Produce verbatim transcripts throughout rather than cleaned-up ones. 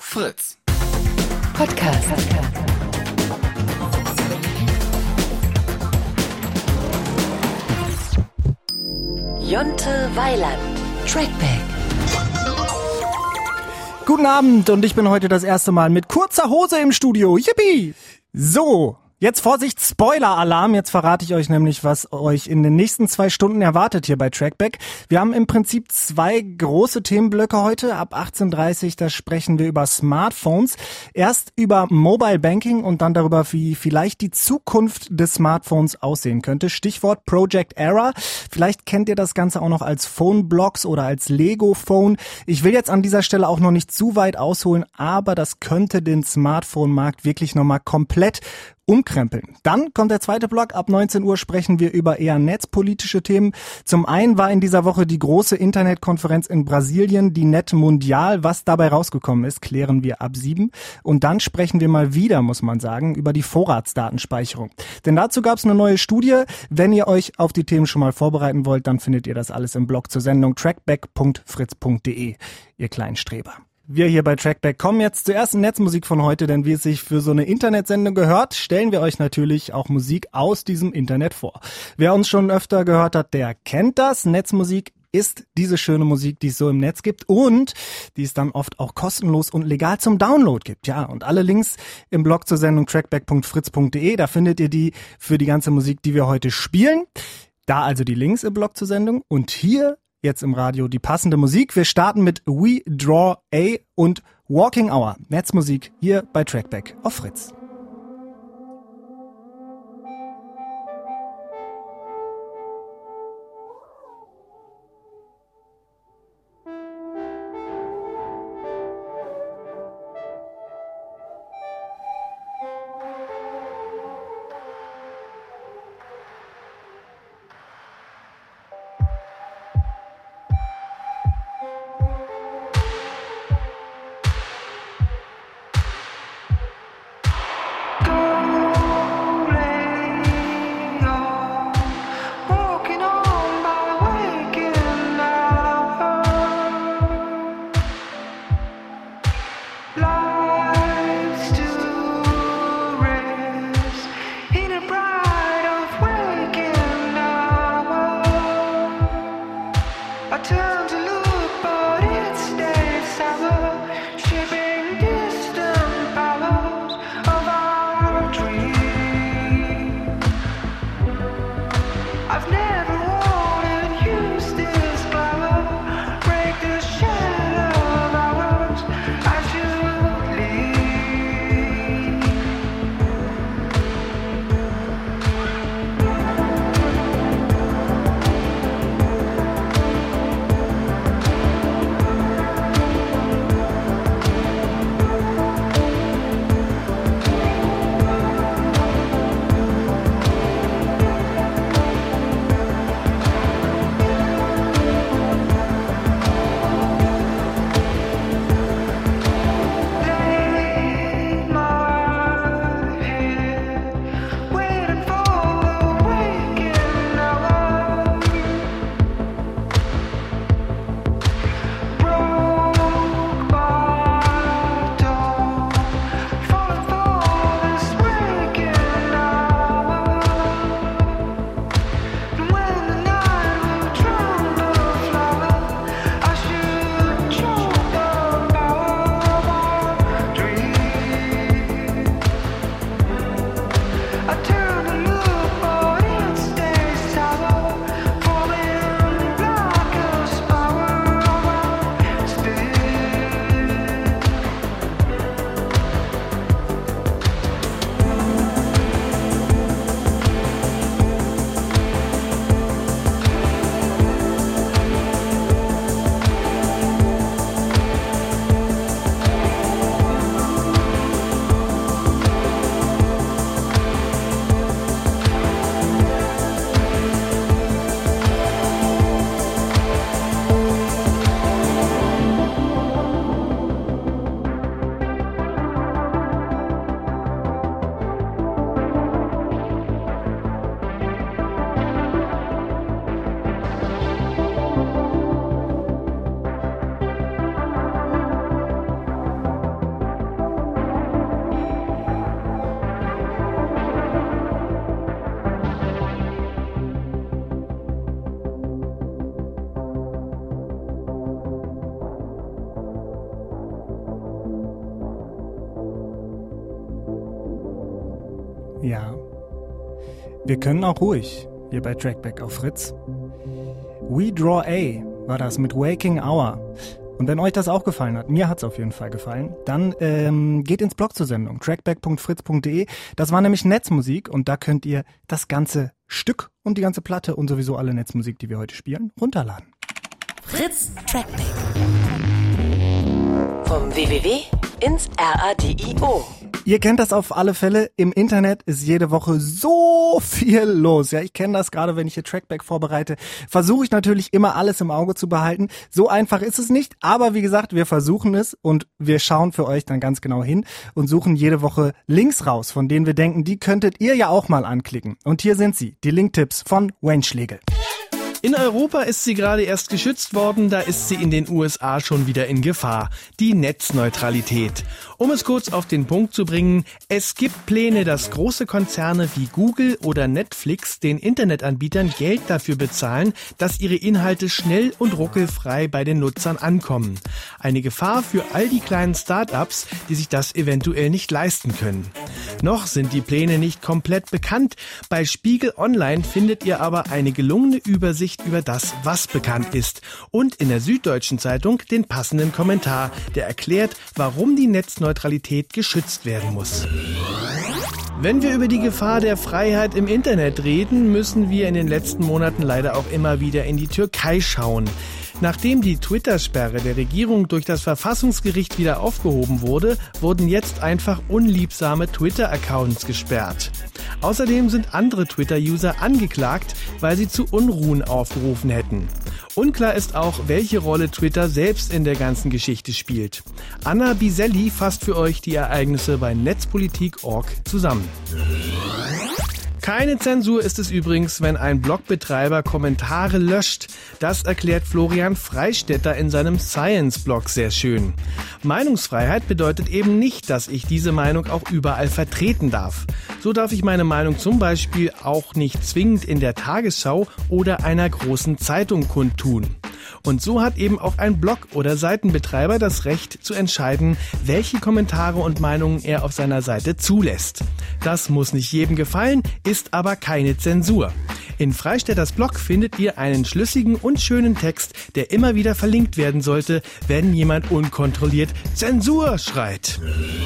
Fritz. Podcast. Jonte Weiland. Trackback. Guten Abend und ich bin heute das erste Mal mit kurzer Hose im Studio. Yippie! So, jetzt Vorsicht, Spoiler-Alarm. Jetzt verrate ich euch nämlich, was euch in den nächsten zwei Stunden erwartet hier bei Trackback. Wir haben im Prinzip zwei große Themenblöcke heute. Ab achtzehn Uhr dreißig, da sprechen wir über Smartphones. Erst über Mobile Banking und dann darüber, wie vielleicht die Zukunft des Smartphones aussehen könnte. Stichwort Project Era. Vielleicht kennt ihr das Ganze auch noch als Phone-Blocks oder als Lego-Phone. Ich will jetzt an dieser Stelle auch noch nicht zu weit ausholen, aber das könnte den Smartphone-Markt wirklich nochmal komplett umkrempeln. Dann kommt der zweite Block. Ab neunzehn Uhr sprechen wir über eher netzpolitische Themen. Zum einen war in dieser Woche die große Internetkonferenz in Brasilien, die Net Mundial. Was dabei rausgekommen ist, klären wir ab sieben. Und dann sprechen wir mal wieder, muss man sagen, über die Vorratsdatenspeicherung. Denn dazu gab es eine neue Studie. Wenn ihr euch auf die Themen schon mal vorbereiten wollt, dann findet ihr das alles im Blog zur Sendung trackback punkt fritz punkt de, ihr kleinen Streber. Wir hier bei Trackback kommen jetzt zur ersten Netzmusik von heute, denn wie es sich für so eine Internetsendung gehört, stellen wir euch natürlich auch Musik aus diesem Internet vor. Wer uns schon öfter gehört hat, der kennt das. Netzmusik ist diese schöne Musik, die es so im Netz gibt und die es dann oft auch kostenlos und legal zum Download gibt. Ja, und alle Links im Blog zur Sendung trackback punkt fritz punkt de, da findet ihr die für die ganze Musik, die wir heute spielen. Da also die Links im Blog zur Sendung und hier jetzt im Radio die passende Musik. Wir starten mit We Draw A und Walking Hour. Netzmusik hier bei Trackback auf Fritz. Ja. Wir können auch ruhig, hier bei Trackback auf Fritz. We Draw A war das mit Waking Hour. Und wenn euch das auch gefallen hat, mir hat's auf jeden Fall gefallen, dann ähm, geht ins Blog zur Sendung, trackback punkt fritz punkt de. Das war nämlich Netzmusik und da könnt ihr das ganze Stück und die ganze Platte und sowieso alle Netzmusik, die wir heute spielen, runterladen. Fritz Trackback. Vom W W W ins Radio. Ihr kennt das auf alle Fälle. Im Internet ist jede Woche so viel los. Ja, ich kenne das gerade, wenn ich hier Trackback vorbereite. Versuche ich natürlich immer alles im Auge zu behalten. So einfach ist es nicht. Aber wie gesagt, wir versuchen es und wir schauen für euch dann ganz genau hin und suchen jede Woche Links raus, von denen wir denken, die könntet ihr ja auch mal anklicken. Und hier sind sie, die Linktipps von Wayne Schlegel. In Europa ist sie gerade erst geschützt worden, da ist sie in den U S A schon wieder in Gefahr. Die Netzneutralität. Um es kurz auf den Punkt zu bringen, es gibt Pläne, dass große Konzerne wie Google oder Netflix den Internetanbietern Geld dafür bezahlen, dass ihre Inhalte schnell und ruckelfrei bei den Nutzern ankommen. Eine Gefahr für all die kleinen Start-ups, die sich das eventuell nicht leisten können. Noch sind die Pläne nicht komplett bekannt. Bei Spiegel Online findet ihr aber eine gelungene Übersicht über das, was bekannt ist. Und in der Süddeutschen Zeitung den passenden Kommentar, der erklärt, warum die Netzneutralität geschützt werden muss. Wenn wir über die Gefahr der Freiheit im Internet reden, müssen wir in den letzten Monaten leider auch immer wieder in die Türkei schauen. Nachdem die Twitter-Sperre der Regierung durch das Verfassungsgericht wieder aufgehoben wurde, wurden jetzt einfach unliebsame Twitter-Accounts gesperrt. Außerdem sind andere Twitter-User angeklagt, weil sie zu Unruhen aufgerufen hätten. Unklar ist auch, welche Rolle Twitter selbst in der ganzen Geschichte spielt. Anna Biselli fasst für euch die Ereignisse bei netzpolitik punkt org zusammen. Keine Zensur ist es übrigens, wenn ein Blogbetreiber Kommentare löscht. Das erklärt Florian Freistetter in seinem Science-Blog sehr schön. Meinungsfreiheit bedeutet eben nicht, dass ich diese Meinung auch überall vertreten darf. So darf ich meine Meinung zum Beispiel auch nicht zwingend in der Tagesschau oder einer großen Zeitung kundtun. Und so hat eben auch ein Blog- oder Seitenbetreiber das Recht zu entscheiden, welche Kommentare und Meinungen er auf seiner Seite zulässt. Das muss nicht jedem gefallen, ist aber keine Zensur. In Freistetters Blog findet ihr einen schlüssigen und schönen Text, der immer wieder verlinkt werden sollte, wenn jemand unkontrolliert Zensur schreit.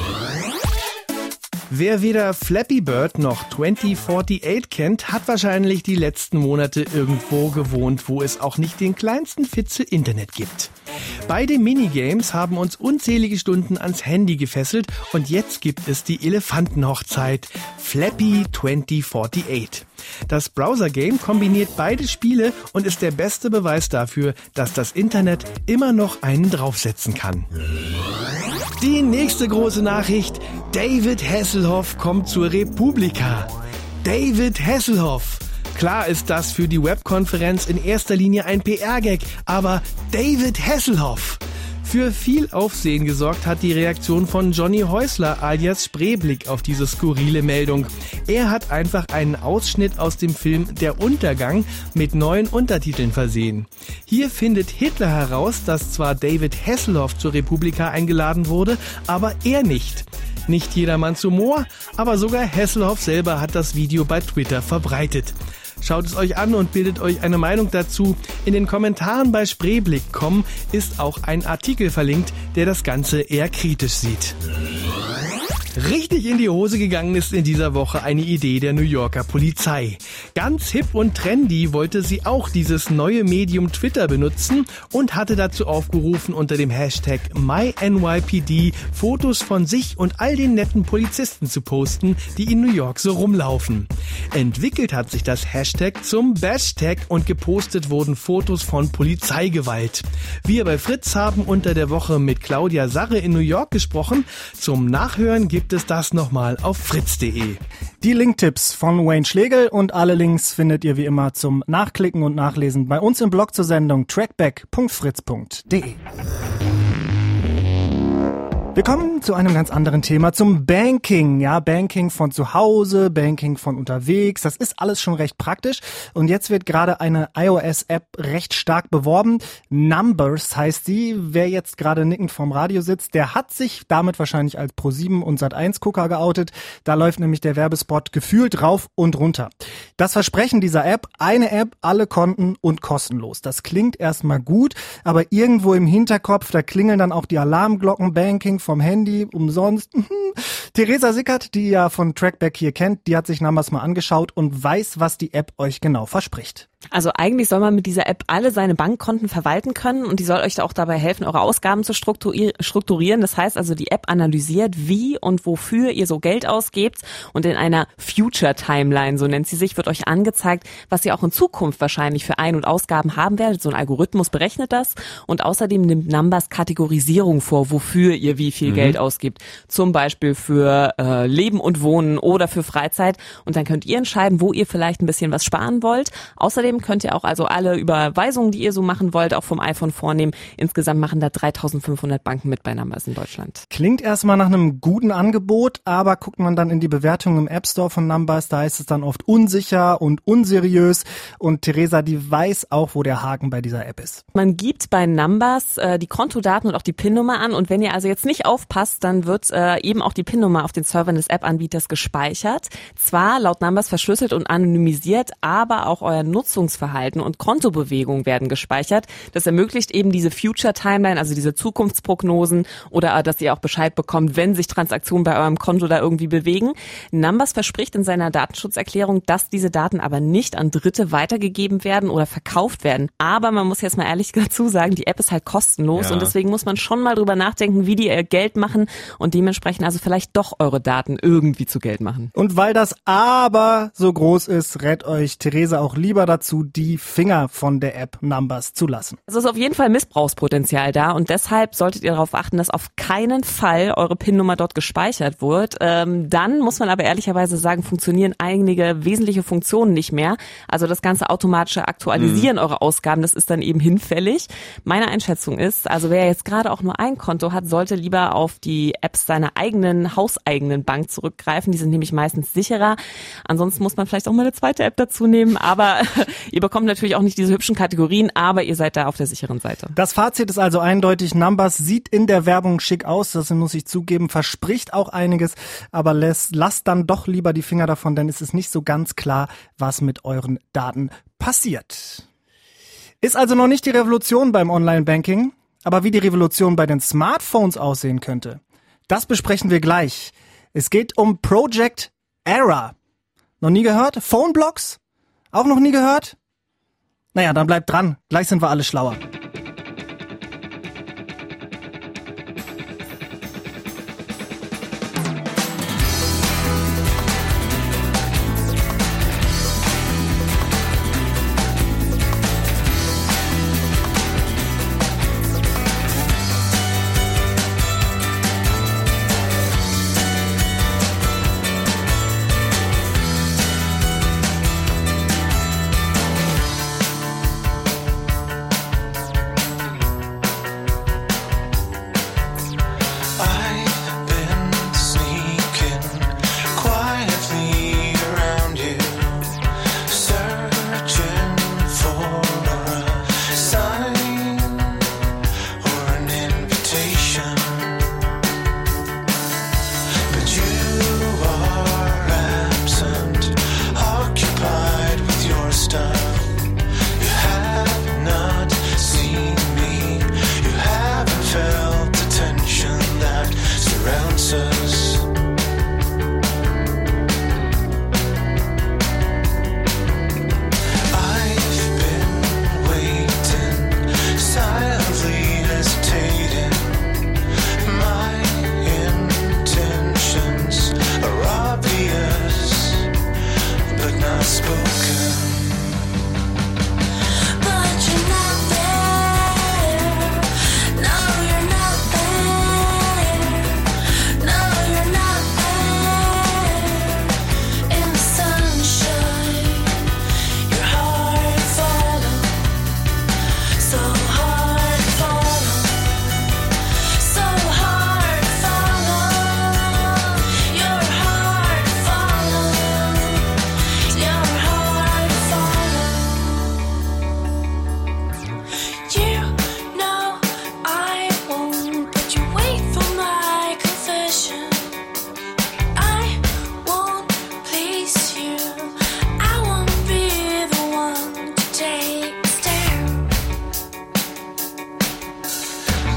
Wer weder Flappy Bird noch zwanzig achtundvierzig kennt, hat wahrscheinlich die letzten Monate irgendwo gewohnt, wo es auch nicht den kleinsten Fitze Internet gibt. Beide Minigames haben uns unzählige Stunden ans Handy gefesselt und jetzt gibt es die Elefantenhochzeit, Flappy zwanzig achtundvierzig. Das Browser-Game kombiniert beide Spiele und ist der beste Beweis dafür, dass das Internet immer noch einen draufsetzen kann. Die nächste große Nachricht: David Hasselhoff kommt zur Republika. David Hasselhoff. Klar ist das für die Webkonferenz in erster Linie ein P R-Gag, aber David Hasselhoff. Für viel Aufsehen gesorgt hat die Reaktion von Johnny Häusler alias Spreeblick auf diese skurrile Meldung. Er hat einfach einen Ausschnitt aus dem Film Der Untergang mit neuen Untertiteln versehen. Hier findet Hitler heraus, dass zwar David Hasselhoff zur Republika eingeladen wurde, aber er nicht. Nicht jedermanns Humor, aber sogar Hasselhoff selber hat das Video bei Twitter verbreitet. Schaut es euch an und bildet euch eine Meinung dazu. In den Kommentaren bei Spreeblick punkt com ist auch ein Artikel verlinkt, der das Ganze eher kritisch sieht. Richtig in die Hose gegangen ist in dieser Woche eine Idee der New Yorker Polizei. Ganz hip und trendy wollte sie auch dieses neue Medium Twitter benutzen und hatte dazu aufgerufen, unter dem Hashtag MyNYPD Fotos von sich und all den netten Polizisten zu posten, die in New York so rumlaufen. Entwickelt hat sich das Hashtag zum Bashtag und gepostet wurden Fotos von Polizeigewalt. Wir bei Fritz haben unter der Woche mit Claudia Sarre in New York gesprochen. Zum Nachhören gibt es das nochmal auf fritz punkt de. Die Linktipps von Wayne Schlegel und alle Links findet ihr wie immer zum Nachklicken und Nachlesen bei uns im Blog zur Sendung trackback punkt fritz punkt de. Wir kommen zu einem ganz anderen Thema, zum Banking. Ja, Banking von zu Hause, Banking von unterwegs, das ist alles schon recht praktisch. Und jetzt wird gerade eine iOS-App recht stark beworben. Numbers heißt sie. Wer jetzt gerade nickend vorm Radio sitzt, der hat sich damit wahrscheinlich als Pro sieben und Sat eins Gucker geoutet. Da läuft nämlich der Werbespot gefühlt rauf und runter. Das Versprechen dieser App, eine App, alle Konten und kostenlos. Das klingt erstmal gut, aber irgendwo im Hinterkopf, da klingeln dann auch die Alarmglocken. Banking vom Handy, umsonst. Theresa Sickert, die ihr ja von Trackback hier kennt, die hat sich Numbers mal angeschaut und weiß, was die App euch genau verspricht. Also eigentlich soll man mit dieser App alle seine Bankkonten verwalten können und die soll euch auch dabei helfen, eure Ausgaben zu strukturieren. Das heißt also, die App analysiert, wie und wofür ihr so Geld ausgebt und in einer Future Timeline, so nennt sie sich, wird euch angezeigt, was ihr auch in Zukunft wahrscheinlich für Ein- und Ausgaben haben werdet. So ein Algorithmus berechnet das und außerdem nimmt Numbers Kategorisierung vor, wofür ihr wie viel mhm. Geld ausgibt. Zum Beispiel für äh, Leben und Wohnen oder für Freizeit und dann könnt ihr entscheiden, wo ihr vielleicht ein bisschen was sparen wollt. Außerdem könnt ihr auch also alle Überweisungen, die ihr so machen wollt, auch vom iPhone vornehmen. Insgesamt machen da dreitausendfünfhundert Banken mit bei Numbers in Deutschland. Klingt erstmal nach einem guten Angebot, aber guckt man dann in die Bewertungen im App Store von Numbers, da ist es dann oft unsicher und unseriös. Und Theresa, die weiß auch, wo der Haken bei dieser App ist. Man gibt bei Numbers äh, die Kontodaten und auch die PIN-Nummer an und wenn ihr also jetzt nicht aufpasst, dann wird äh, eben auch die PIN-Nummer auf den Servern des App-Anbieters gespeichert. Zwar laut Numbers verschlüsselt und anonymisiert, aber auch euer Nutzungsverhalten und Kontobewegungen werden gespeichert. Das ermöglicht eben diese Future Timeline, also diese Zukunftsprognosen oder dass ihr auch Bescheid bekommt, wenn sich Transaktionen bei eurem Konto da irgendwie bewegen. Numbers verspricht in seiner Datenschutzerklärung, dass diese Daten aber nicht an Dritte weitergegeben werden oder verkauft werden. Aber man muss jetzt mal ehrlich dazu sagen, die App ist halt kostenlos ja. und deswegen muss man schon mal drüber nachdenken, wie die ihr Geld machen und dementsprechend also vielleicht doch eure Daten irgendwie zu Geld machen. Und weil das Aber so groß ist, rät euch Theresa auch lieber dazu, die Finger von der App Numbers zu lassen. Es ist auf jeden Fall Missbrauchspotenzial da und deshalb solltet ihr darauf achten, dass auf keinen Fall eure PIN-Nummer dort gespeichert wird. Ähm, dann muss man aber ehrlicherweise sagen, funktionieren einige wesentliche Funktionen nicht mehr. Also das ganze automatische Aktualisieren mhm. eurer Ausgaben, das ist dann eben hinfällig. Meine Einschätzung ist, also wer jetzt gerade auch nur ein Konto hat, sollte lieber auf die Apps seiner eigenen, hauseigenen Bank zurückgreifen. Die sind nämlich meistens sicherer. Ansonsten muss man vielleicht auch mal eine zweite App dazu nehmen, aber ihr bekommt natürlich auch nicht diese hübschen Kategorien, aber ihr seid da auf der sicheren Seite. Das Fazit ist also eindeutig, Numbers sieht in der Werbung schick aus, das muss ich zugeben, verspricht auch einiges, aber lasst, lasst dann doch lieber die Finger davon, denn es ist nicht so ganz klar, was mit euren Daten passiert. Ist also noch nicht die Revolution beim Online-Banking, aber wie die Revolution bei den Smartphones aussehen könnte, das besprechen wir gleich. Es geht um Project Era. Noch nie gehört? Phoneblocks? Auch noch nie gehört? Naja, dann bleibt dran. Gleich sind wir alle schlauer.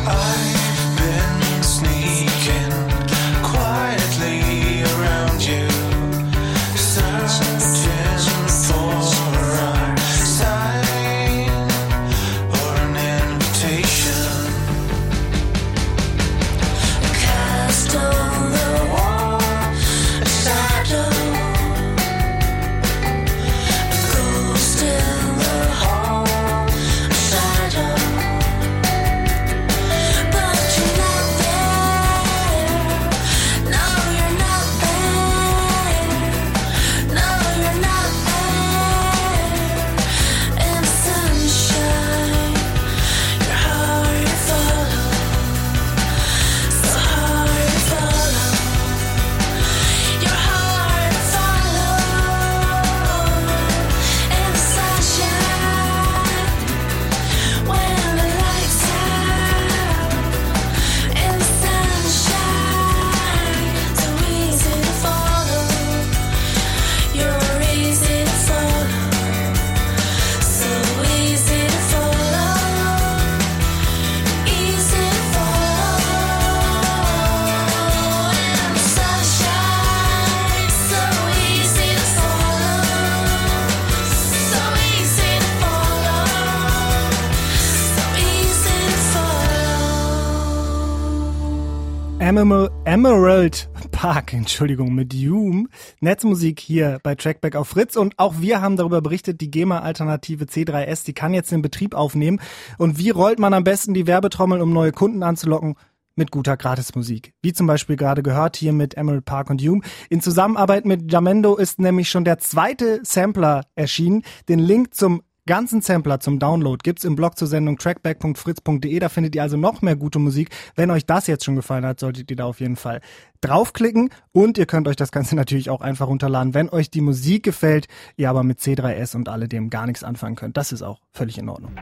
Emerald Park, Entschuldigung, mit Hume. Netzmusik hier bei Trackback auf Fritz. Und auch wir haben darüber berichtet, die GEMA-Alternative C drei S, die kann jetzt den Betrieb aufnehmen. Und wie rollt man am besten die Werbetrommel, um neue Kunden anzulocken? Mit guter Gratismusik. Wie zum Beispiel gerade gehört hier mit Emerald Park und Hume. In Zusammenarbeit mit Jamendo ist nämlich schon der zweite Sampler erschienen. Den Link zum ganzen Sampler zum Download gibt's im Blog zur Sendung trackback punkt fritz punkt de. Da findet ihr also noch mehr gute Musik. Wenn euch das jetzt schon gefallen hat, solltet ihr da auf jeden Fall draufklicken. Und ihr könnt euch das Ganze natürlich auch einfach runterladen, wenn euch die Musik gefällt, ihr aber mit C drei S und alledem gar nichts anfangen könnt. Das ist auch völlig in Ordnung.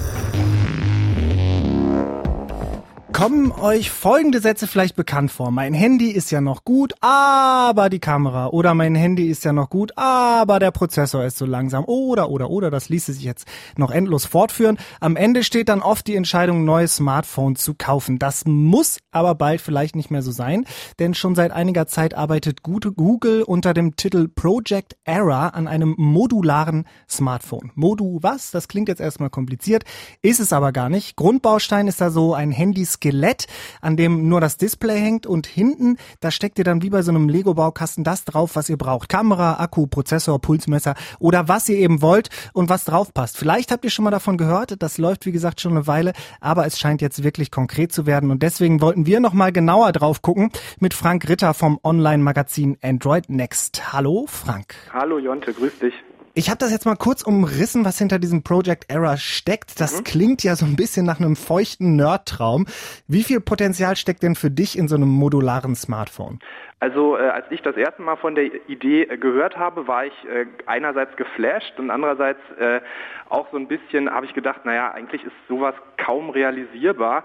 Kommen euch folgende Sätze vielleicht bekannt vor? Mein Handy ist ja noch gut, aber die Kamera. Oder mein Handy ist ja noch gut, aber der Prozessor ist so langsam. Oder, oder, oder. Das ließe sich jetzt noch endlos fortführen. Am Ende steht dann oft die Entscheidung, ein neues Smartphone zu kaufen. Das muss aber bald vielleicht nicht mehr so sein. Denn schon seit einiger Zeit arbeitet Google unter dem Titel Project Era an einem modularen Smartphone. Modu was? Das klingt jetzt erstmal kompliziert. Ist es aber gar nicht. Grundbaustein ist da so ein Handyskelett, an dem nur das Display hängt und hinten, da steckt ihr dann wie bei so einem Lego-Baukasten das drauf, was ihr braucht. Kamera, Akku, Prozessor, Pulsmesser oder was ihr eben wollt und was drauf passt. Vielleicht habt ihr schon mal davon gehört, das läuft wie gesagt schon eine Weile, aber es scheint jetzt wirklich konkret zu werden und deswegen wollten wir nochmal genauer drauf gucken mit Frank Ritter vom Online-Magazin Android Next. Hallo Frank. Hallo Jonte, grüß dich. Ich habe das jetzt mal kurz umrissen, was hinter diesem Project Era steckt. Das mhm. klingt ja so ein bisschen nach einem feuchten Nerdtraum. Wie viel Potenzial steckt denn für dich in so einem modularen Smartphone? Also äh, als ich das erste Mal von der Idee äh, gehört habe, war ich äh, einerseits geflasht und andererseits äh, auch so ein bisschen, habe ich gedacht, naja, eigentlich ist sowas kaum realisierbar.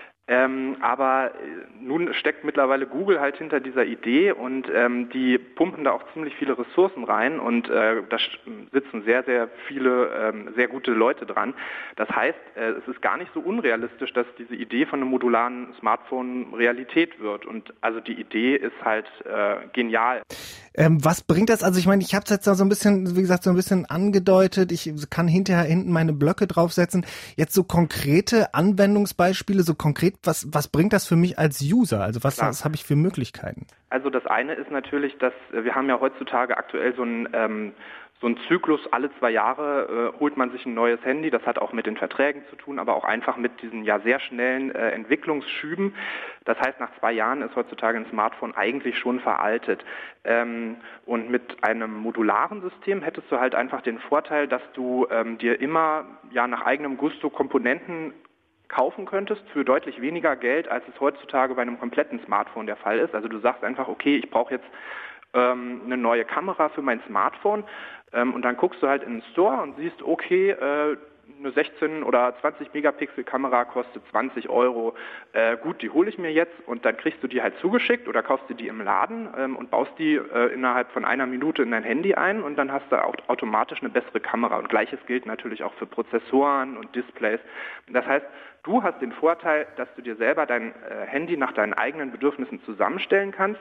Ähm, aber nun steckt mittlerweile Google halt hinter dieser Idee und ähm, die pumpen da auch ziemlich viele Ressourcen rein und äh, da sitzen sehr, sehr viele ähm, sehr gute Leute dran. Das heißt, äh, es ist gar nicht so unrealistisch, dass diese Idee von einem modularen Smartphone Realität wird und also die Idee ist halt äh, genial. Ähm, was bringt das? Also ich meine, ich habe es jetzt da so ein bisschen, wie gesagt, so ein bisschen angedeutet. Ich kann hinterher hinten meine Blöcke draufsetzen. Jetzt so konkrete Anwendungsbeispiele, so konkret, was was bringt das für mich als User? Also was, was habe ich für Möglichkeiten? Also das eine ist natürlich, dass wir haben ja heutzutage aktuell so ein ähm, So ein Zyklus, alle zwei Jahre äh, holt man sich ein neues Handy. Das hat auch mit den Verträgen zu tun, aber auch einfach mit diesen ja sehr schnellen äh, Entwicklungsschüben. Das heißt, nach zwei Jahren ist heutzutage ein Smartphone eigentlich schon veraltet. Ähm, und mit einem modularen System hättest du halt einfach den Vorteil, dass du ähm, dir immer ja nach eigenem Gusto Komponenten kaufen könntest für deutlich weniger Geld, als es heutzutage bei einem kompletten Smartphone der Fall ist. Also du sagst einfach, okay, ich brauche jetzt ähm, eine neue Kamera für mein Smartphone. Ähm, und dann guckst du halt in den Store und siehst, okay, äh, eine sechzehn oder zwanzig Megapixel Kamera kostet zwanzig Euro. Äh, gut, die hole ich mir jetzt und dann kriegst du die halt zugeschickt oder kaufst du die im Laden ähm, und baust die äh, innerhalb von einer Minute in dein Handy ein und dann hast du auch automatisch eine bessere Kamera. Und Gleiches gilt natürlich auch für Prozessoren und Displays. Das heißt, du hast den Vorteil, dass du dir selber dein äh, Handy nach deinen eigenen Bedürfnissen zusammenstellen kannst.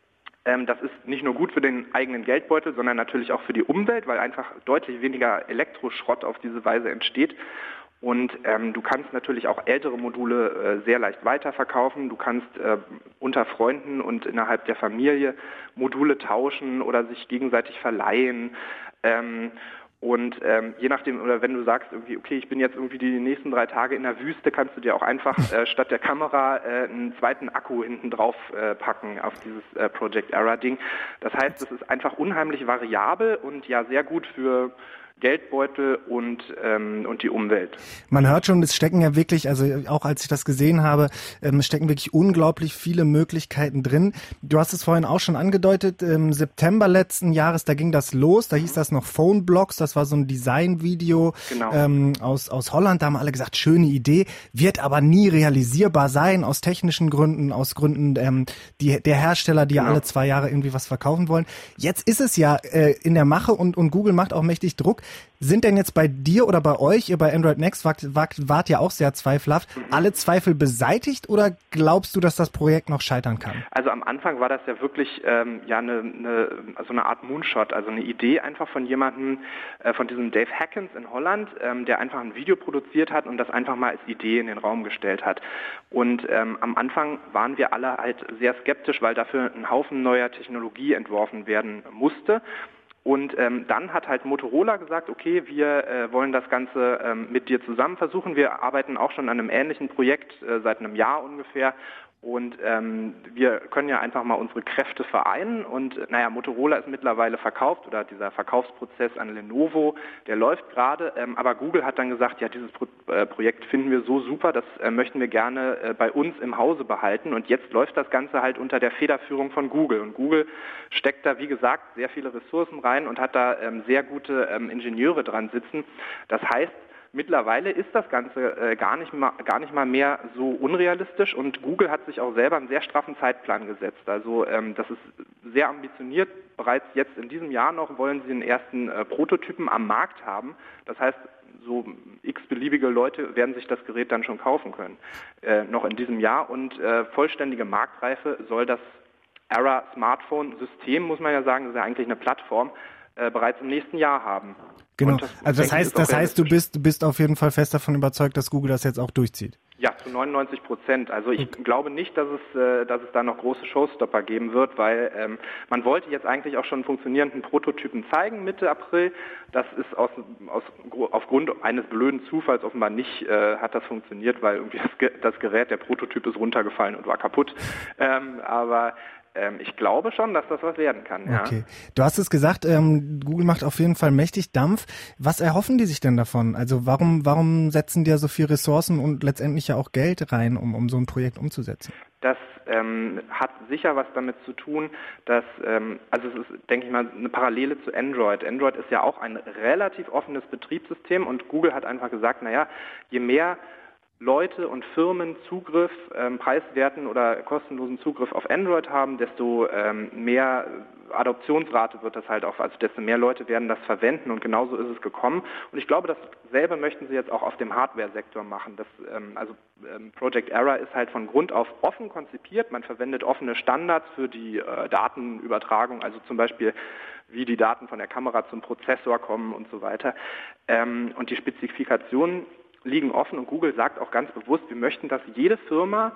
Das ist nicht nur gut für den eigenen Geldbeutel, sondern natürlich auch für die Umwelt, weil einfach deutlich weniger Elektroschrott auf diese Weise entsteht. Und ähm, du kannst natürlich auch ältere Module äh, sehr leicht weiterverkaufen. Du kannst äh, unter Freunden und innerhalb der Familie Module tauschen oder sich gegenseitig verleihen. Ähm, Und ähm, je nachdem, oder wenn du sagst, irgendwie, okay, ich bin jetzt irgendwie die nächsten drei Tage in der Wüste, kannst du dir auch einfach äh, statt der Kamera äh, einen zweiten Akku hinten drauf äh, packen auf dieses äh, Project Era-Ding. Das heißt, es ist einfach unheimlich variabel und ja sehr gut für Geldbeutel und ähm, und die Umwelt. Man hört schon, es stecken ja wirklich, also auch als ich das gesehen habe, ähm, stecken wirklich unglaublich viele Möglichkeiten drin. Du hast es vorhin auch schon angedeutet, im September letzten Jahres, da ging das los, da hieß das noch Phone Blocks, das war so ein Designvideo Genau. ähm, aus aus Holland, da haben alle gesagt, schöne Idee, wird aber nie realisierbar sein, aus technischen Gründen, aus Gründen ähm, die, der Hersteller, die Genau. ja alle zwei Jahre irgendwie was verkaufen wollen. Jetzt ist es ja äh, in der Mache und, und Google macht auch mächtig Druck. Sind denn jetzt bei dir oder bei euch, ihr bei Android Next wart, wart, wart ja auch sehr zweifelhaft, alle Zweifel beseitigt oder glaubst du, dass das Projekt noch scheitern kann? Also am Anfang war das ja wirklich ähm, ja eine, eine, also eine Art Moonshot, also eine Idee einfach von jemandem, äh, von diesem Dave Hackens in Holland, ähm, der einfach ein Video produziert hat und das einfach mal als Idee in den Raum gestellt hat. Und ähm, am Anfang waren wir alle halt sehr skeptisch, weil dafür ein Haufen neuer Technologie entworfen werden musste. Und ähm, dann hat halt Motorola gesagt, okay, wir äh, wollen das Ganze ähm, mit dir zusammen versuchen. Wir arbeiten auch schon an einem ähnlichen Projekt äh, seit einem Jahr ungefähr. Und ähm, wir können ja einfach mal unsere Kräfte vereinen. Und naja, Motorola ist mittlerweile verkauft oder dieser Verkaufsprozess an Lenovo, der läuft gerade. Ähm, aber Google hat dann gesagt, ja, dieses Pro- äh, Projekt finden wir so super, das äh, möchten wir gerne äh, bei uns im Hause behalten. Und jetzt läuft das Ganze halt unter der Federführung von Google. Und Google steckt da, wie gesagt, sehr viele Ressourcen rein und hat da ähm, sehr gute ähm, Ingenieure dran sitzen. Das heißt, mittlerweile ist das Ganze äh, gar nicht mal, gar nicht mal mehr so unrealistisch und Google hat sich auch selber einen sehr straffen Zeitplan gesetzt. Also ähm, das ist sehr ambitioniert. Bereits jetzt in diesem Jahr noch wollen sie den ersten äh, Prototypen am Markt haben. Das heißt, so x-beliebige Leute werden sich das Gerät dann schon kaufen können, äh, noch in diesem Jahr. Und äh, vollständige Marktreife soll das Era Smartphone-System, muss man ja sagen, das ist ja eigentlich eine Plattform, äh, bereits im nächsten Jahr haben. Genau, das, also das denke ich, heißt, das heißt, du bist, du bist auf jeden Fall fest davon überzeugt, dass Google das jetzt auch durchzieht. Ja, zu neunundneunzig Prozent. Also ich okay. glaube nicht, dass es, äh, dass es da noch große Showstopper geben wird, weil ähm, man wollte jetzt eigentlich auch schon einen funktionierenden Prototypen zeigen Mitte April. Das ist aus, aus, aufgrund eines blöden Zufalls offenbar nicht, äh, hat das funktioniert, weil irgendwie das, das Gerät, der Prototyp ist runtergefallen und war kaputt. Ähm, aber Ich glaube schon, dass das was werden kann. Ja. Okay. Du hast es gesagt, ähm, Google macht auf jeden Fall mächtig Dampf. Was erhoffen die sich denn davon? Also warum, warum setzen die ja so viel Ressourcen und letztendlich ja auch Geld rein, um, um so ein Projekt umzusetzen? Das ähm, hat sicher was damit zu tun, dass, ähm, also es ist, denke ich mal, eine Parallele zu Android. Android ist ja auch ein relativ offenes Betriebssystem und Google hat einfach gesagt, naja, je mehr Leute und Firmen Zugriff, ähm, preiswerten oder kostenlosen Zugriff auf Android haben, desto ähm, mehr Adoptionsrate wird das halt auch, also desto mehr Leute werden das verwenden und genauso ist es gekommen. Und ich glaube, dasselbe möchten sie jetzt auch auf dem Hardware-Sektor machen. Das, ähm, also ähm, Project Era ist halt von Grund auf offen konzipiert. Man verwendet offene Standards für die äh, Datenübertragung, also zum Beispiel wie die Daten von der Kamera zum Prozessor kommen und so weiter. Ähm, und die Spezifikationen liegen offen und Google sagt auch ganz bewusst, wir möchten, dass jede Firma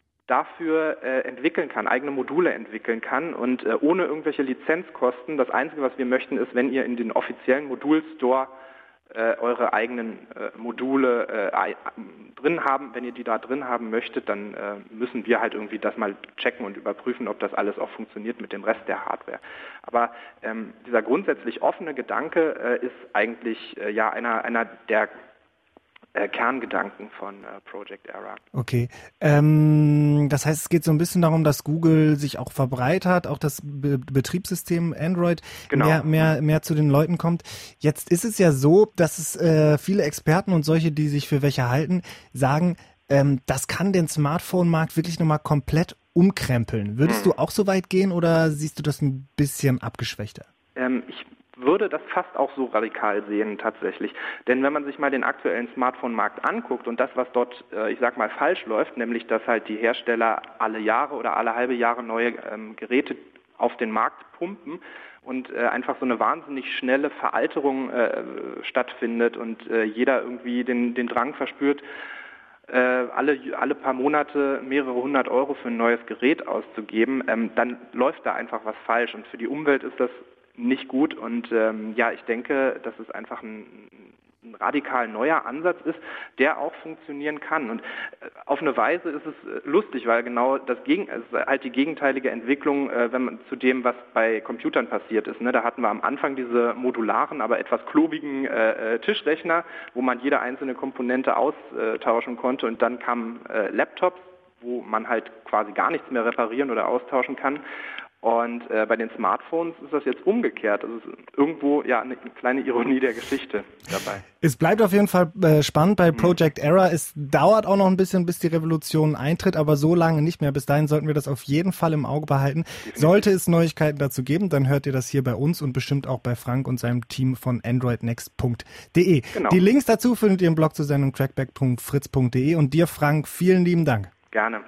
dafür äh, entwickeln kann, eigene Module entwickeln kann und äh, ohne irgendwelche Lizenzkosten. Das Einzige, was wir möchten, ist, wenn ihr in den offiziellen Modulstore äh, eure eigenen äh, Module äh, drin haben, wenn ihr die da drin haben möchtet, dann äh, müssen wir halt irgendwie das mal checken und überprüfen, ob das alles auch funktioniert mit dem Rest der Hardware. Aber ähm, dieser grundsätzlich offene Gedanke äh, ist eigentlich äh, ja einer, einer der äh, Kerngedanken von äh, Project Era. Okay, ähm, das heißt, es geht so ein bisschen darum, dass Google sich auch verbreitert, auch das Be- Betriebssystem Android Genau. mehr, mehr, mehr zu den Leuten kommt. Jetzt ist es ja so, dass es äh, viele Experten und solche, die sich für welche halten, sagen, ähm, das kann den Smartphone-Markt wirklich nochmal komplett umkrempeln. Würdest Mhm. du auch so weit gehen oder siehst du das ein bisschen abgeschwächter? Ähm, ich würde das fast auch so radikal sehen tatsächlich. Denn wenn man sich mal den aktuellen Smartphone-Markt anguckt und das, was dort, äh, ich sag mal, falsch läuft, nämlich dass halt die Hersteller alle Jahre oder alle halbe Jahre neue ähm, Geräte auf den Markt pumpen und äh, einfach so eine wahnsinnig schnelle Veralterung äh, stattfindet und äh, jeder irgendwie den, den Drang verspürt, äh, alle, alle paar Monate mehrere hundert Euro für ein neues Gerät auszugeben, ähm, dann läuft da einfach was falsch und für die Umwelt ist das nicht gut und ähm, ja, ich denke, dass es einfach ein, ein radikal neuer Ansatz ist, der auch funktionieren kann. Und äh, auf eine Weise ist es äh, lustig, weil genau das Gegen, es ist halt die gegenteilige Entwicklung, äh, wenn man zu dem, was bei Computern passiert ist. Ne? Da hatten wir am Anfang diese modularen, aber etwas klobigen äh, Tischrechner, wo man jede einzelne Komponente austauschen konnte und dann kamen äh, Laptops, wo man halt quasi gar nichts mehr reparieren oder austauschen kann. Und äh, bei den Smartphones ist das jetzt umgekehrt. Also es ist irgendwo ja eine kleine Ironie der Geschichte dabei. Es bleibt auf jeden Fall äh, spannend bei Project Era. Es dauert auch noch ein bisschen, bis die Revolution eintritt, aber so lange nicht mehr. Bis dahin sollten wir das auf jeden Fall im Auge behalten. Definitiv. Sollte es Neuigkeiten dazu geben, dann hört ihr das hier bei uns und bestimmt auch bei Frank und seinem Team von android next punkt de. Genau. Die Links dazu findet ihr im Blog zur Sendung trackback punkt fritz punkt de. Und dir, Frank, vielen lieben Dank. Gerne.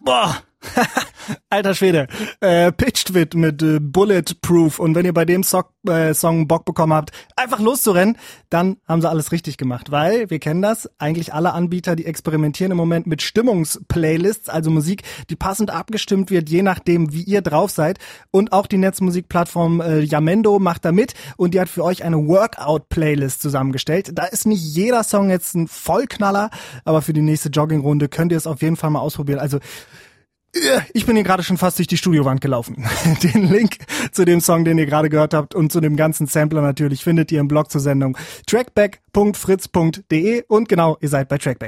Boah, alter Schwede, äh, Pitchedwit mit äh, Bulletproof. Und wenn ihr bei dem so- äh, Song Bock bekommen habt, einfach loszurennen, dann haben sie alles richtig gemacht. Weil, wir kennen das, eigentlich alle Anbieter, die experimentieren im Moment mit Stimmungsplaylists, also Musik, die passend abgestimmt wird, je nachdem, wie ihr drauf seid. Und auch die Netzmusikplattform äh, Jamendo macht da mit und die hat für euch eine Workout-Playlist zusammengestellt. Da ist nicht jeder Song jetzt ein Vollknaller, aber für die nächste Joggingrunde könnt ihr es auf jeden Fall mal ausprobieren. Also ich bin hier gerade schon fast durch die Studiowand gelaufen. Den Link zu dem Song, den ihr gerade gehört habt und zu dem ganzen Sampler natürlich findet ihr im Blog zur Sendung trackback punkt fritz punkt de und genau, ihr seid bei Trackback.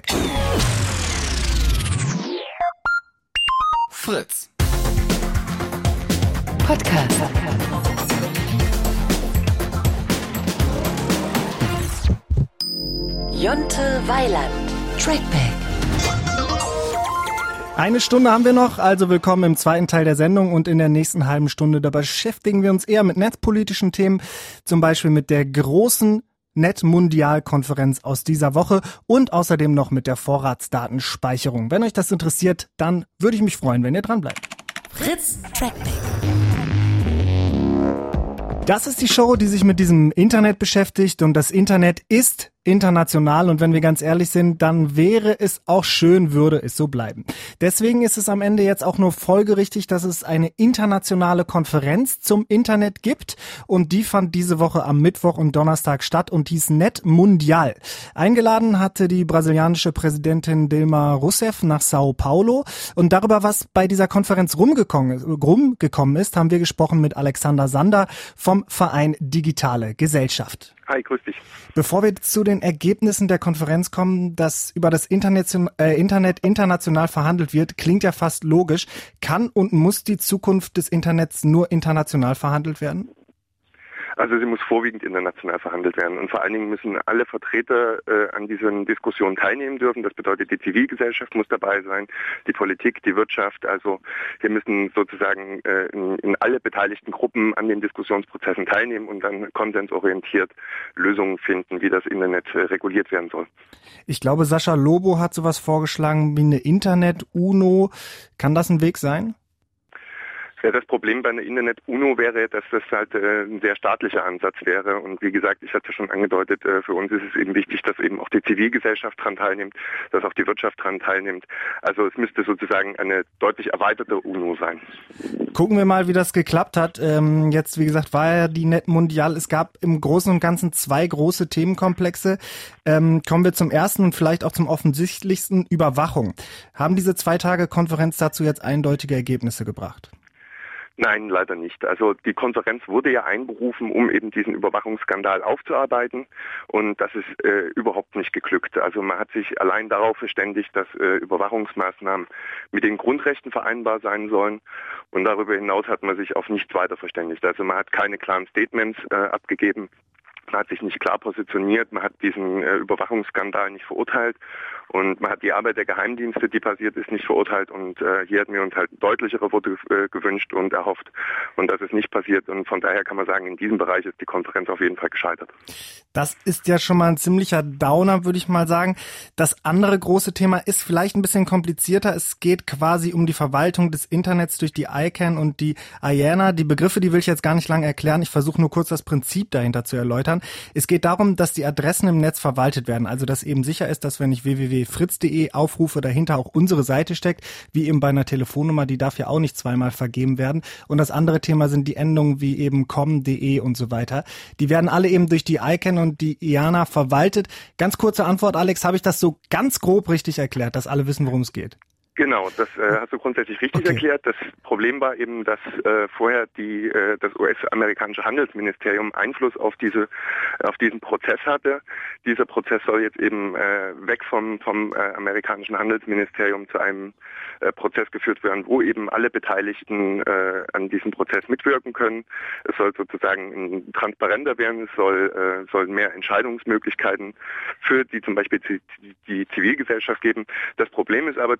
Fritz Podcast. Jonte Weiland, Trackback. Eine Stunde haben wir noch, also willkommen im zweiten Teil der Sendung und in der nächsten halben Stunde, da beschäftigen wir uns eher mit netzpolitischen Themen, zum Beispiel mit der großen Netmundial-Konferenz aus dieser Woche und außerdem noch mit der Vorratsdatenspeicherung. Wenn euch das interessiert, dann würde ich mich freuen, wenn ihr dran bleibt. Fritz Trackback. Das ist die Show, die sich mit diesem Internet beschäftigt und das Internet ist international und wenn wir ganz ehrlich sind, dann wäre es auch schön, würde es so bleiben. Deswegen ist es am Ende jetzt auch nur folgerichtig, dass es eine internationale Konferenz zum Internet gibt und die fand diese Woche am Mittwoch und Donnerstag statt und hieß Netmundial. Eingeladen hatte die brasilianische Präsidentin Dilma Rousseff nach Sao Paulo und darüber, was bei dieser Konferenz rumgekommen ist, rumgekommen ist, haben wir gesprochen mit Alexander Sander vom Verein Digitale Gesellschaft. Hi, grüß dich. Bevor wir zu den Ergebnissen der Konferenz kommen, dass über das Internet, äh, Internet international verhandelt wird, klingt ja fast logisch. Kann und muss die Zukunft des Internets nur international verhandelt werden? Also sie muss vorwiegend international verhandelt werden und vor allen Dingen müssen alle Vertreter äh, an diesen Diskussionen teilnehmen dürfen. Das bedeutet, die Zivilgesellschaft muss dabei sein, die Politik, die Wirtschaft. Also hier müssen sozusagen äh, in, in alle beteiligten Gruppen an den Diskussionsprozessen teilnehmen und dann konsensorientiert Lösungen finden, wie das Internet äh, reguliert werden soll. Ich glaube, Sascha Lobo hat sowas vorgeschlagen wie eine Internet-UNO. Kann das ein Weg sein? Ja, das Problem bei einer Internet-UNO wäre, dass das halt äh, ein sehr staatlicher Ansatz wäre. Und wie gesagt, ich hatte schon angedeutet, äh, für uns ist es eben wichtig, dass eben auch die Zivilgesellschaft dran teilnimmt, dass auch die Wirtschaft dran teilnimmt. Also es müsste sozusagen eine deutlich erweiterte UNO sein. Gucken wir mal, wie das geklappt hat. Ähm, jetzt, wie gesagt, war ja die Netmundial. Es gab im Großen und Ganzen zwei große Themenkomplexe. Ähm, kommen wir zum ersten und vielleicht auch zum offensichtlichsten, Überwachung. Haben diese zwei Tage Konferenz dazu jetzt eindeutige Ergebnisse gebracht? Nein, leider nicht. Also die Konferenz wurde ja einberufen, um eben diesen Überwachungsskandal aufzuarbeiten und das ist äh, überhaupt nicht geglückt. Also man hat sich allein darauf verständigt, dass äh, Überwachungsmaßnahmen mit den Grundrechten vereinbar sein sollen und darüber hinaus hat man sich auf nichts weiter verständigt. Also man hat keine klaren Statements äh, abgegeben. Man hat sich nicht klar positioniert, man hat diesen äh, Überwachungsskandal nicht verurteilt und man hat die Arbeit der Geheimdienste, die passiert ist, nicht verurteilt und äh, hier hätten wir uns halt deutlichere Worte äh, gewünscht und erhofft und das ist nicht passiert und von daher kann man sagen, in diesem Bereich ist die Konferenz auf jeden Fall gescheitert. Das ist ja schon mal ein ziemlicher Downer, würde ich mal sagen. Das andere große Thema ist vielleicht ein bisschen komplizierter. Es geht quasi um die Verwaltung des Internets durch die I C A N und die I A N A. Die Begriffe, die will ich jetzt gar nicht lange erklären. Ich versuche nur kurz das Prinzip dahinter zu erläutern. Es geht darum, dass die Adressen im Netz verwaltet werden, also dass eben sicher ist, dass wenn ich w w w punkt fritz punkt de aufrufe, dahinter auch unsere Seite steckt, wie eben bei einer Telefonnummer, die darf ja auch nicht zweimal vergeben werden. Und das andere Thema sind die Endungen wie eben com, de und so weiter. Die werden alle eben durch die I C A N und die I A N A verwaltet. Ganz kurze Antwort, Alex, habe ich das so ganz grob richtig erklärt, dass alle wissen, worum es geht? Genau, das äh, hast du grundsätzlich richtig okay. erklärt. Das Problem war eben, dass äh, vorher die äh, das U S-amerikanische Handelsministerium Einfluss auf diese auf diesen Prozess hatte. Dieser Prozess soll jetzt eben äh, weg vom vom äh, amerikanischen Handelsministerium zu einem äh, Prozess geführt werden, wo eben alle Beteiligten äh, an diesem Prozess mitwirken können. Es soll sozusagen transparenter werden. Es soll äh, soll mehr Entscheidungsmöglichkeiten für die zum Beispiel die, die Zivilgesellschaft geben. Das Problem ist aber, dass genau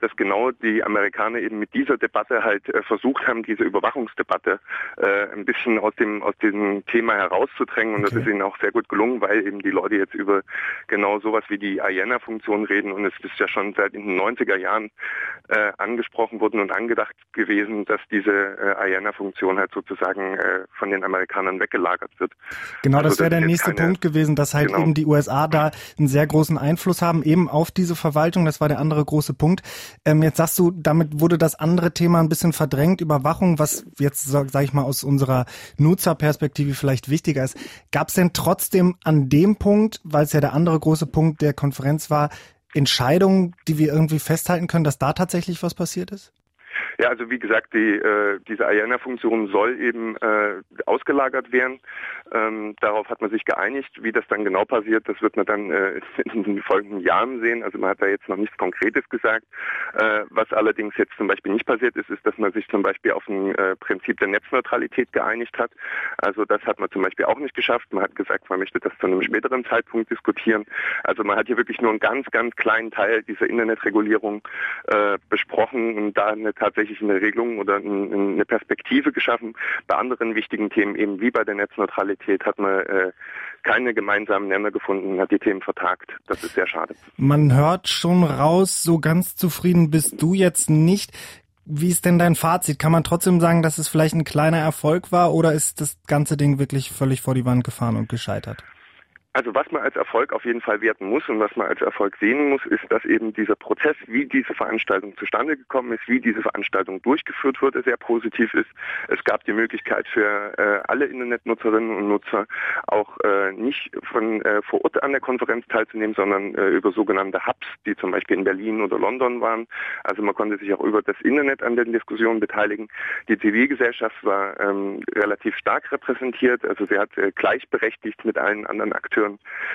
genau die Amerikaner eben mit dieser Debatte halt äh, versucht haben, diese Überwachungsdebatte äh, ein bisschen aus dem aus diesem Thema herauszudrängen. Und okay. das ist ihnen auch sehr gut gelungen, weil eben die Leute jetzt über genau sowas wie die IANA-Funktion reden. Und es ist ja schon seit in den neunziger Jahren äh, angesprochen worden und angedacht gewesen, dass diese äh, IANA-Funktion halt sozusagen äh, von den Amerikanern weggelagert wird. Genau, also, das wäre der nächste keine, Punkt gewesen, dass halt genau. eben die U S A da einen sehr großen Einfluss haben, eben auf diese Verwaltung. Das war der andere große Punkt. Ähm, jetzt sagst du, damit wurde das andere Thema ein bisschen verdrängt, Überwachung, was jetzt, sag, sag ich mal, aus unserer Nutzerperspektive vielleicht wichtiger ist. Gab es denn trotzdem an dem Punkt, weil es ja der andere große Punkt der Konferenz war, Entscheidungen, die wir irgendwie festhalten können, dass da tatsächlich was passiert ist? Ja, also wie gesagt, die, äh, diese IANA-Funktion soll eben äh, ausgelagert werden. Ähm, darauf hat man sich geeinigt. Wie das dann genau passiert, das wird man dann äh, in den folgenden Jahren sehen. Also man hat da jetzt noch nichts Konkretes gesagt. Äh, was allerdings jetzt zum Beispiel nicht passiert ist, ist, dass man sich zum Beispiel auf ein äh, Prinzip der Netzneutralität geeinigt hat. Also das hat man zum Beispiel auch nicht geschafft. Man hat gesagt, man möchte das zu einem späteren Zeitpunkt diskutieren. Also man hat hier wirklich nur einen ganz, ganz kleinen Teil dieser Internetregulierung äh, besprochen und da eine tatsächlich eine Regelung oder eine Perspektive geschaffen. Bei anderen wichtigen Themen, eben wie bei der Netzneutralität, hat man äh, keine gemeinsamen Nenner gefunden, hat die Themen vertagt. Das ist sehr schade. Man hört schon raus, so ganz zufrieden bist du jetzt nicht. Wie ist denn dein Fazit? Kann man trotzdem sagen, dass es vielleicht ein kleiner Erfolg war oder ist das ganze Ding wirklich völlig vor die Wand gefahren und gescheitert? Also was man als Erfolg auf jeden Fall werten muss und was man als Erfolg sehen muss, ist, dass eben dieser Prozess, wie diese Veranstaltung zustande gekommen ist, wie diese Veranstaltung durchgeführt wurde, sehr positiv ist. Es gab die Möglichkeit für äh, alle Internetnutzerinnen und Nutzer auch äh, nicht von äh, vor Ort an der Konferenz teilzunehmen, sondern äh, über sogenannte Hubs, die zum Beispiel in Berlin oder London waren. Also man konnte sich auch über das Internet an den Diskussionen beteiligen. Die Zivilgesellschaft war ähm, relativ stark repräsentiert, also sie hat äh, gleichberechtigt mit allen anderen Akteuren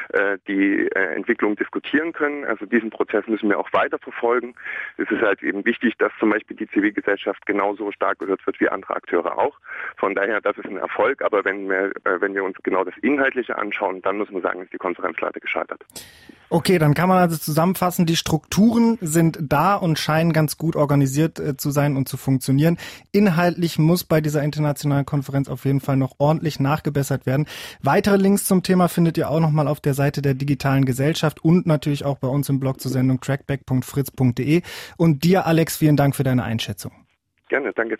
die Entwicklung diskutieren können. Also diesen Prozess müssen wir auch weiter verfolgen. Es ist halt eben wichtig, dass zum Beispiel die Zivilgesellschaft genauso stark gehört wird wie andere Akteure auch. Von daher, das ist ein Erfolg. Aber wenn wir, wenn wir uns genau das Inhaltliche anschauen, dann muss man sagen, ist die Konferenz leider gescheitert. Okay, dann kann man also zusammenfassen, die Strukturen sind da und scheinen ganz gut organisiert äh, zu sein und zu funktionieren. Inhaltlich muss bei dieser internationalen Konferenz auf jeden Fall noch ordentlich nachgebessert werden. Weitere Links zum Thema findet ihr auch nochmal auf der Seite der Digitalen Gesellschaft und natürlich auch bei uns im Blog zur Sendung trackback punkt fritz punkt de. Und dir, Alex, vielen Dank für deine Einschätzung. Gerne, danke.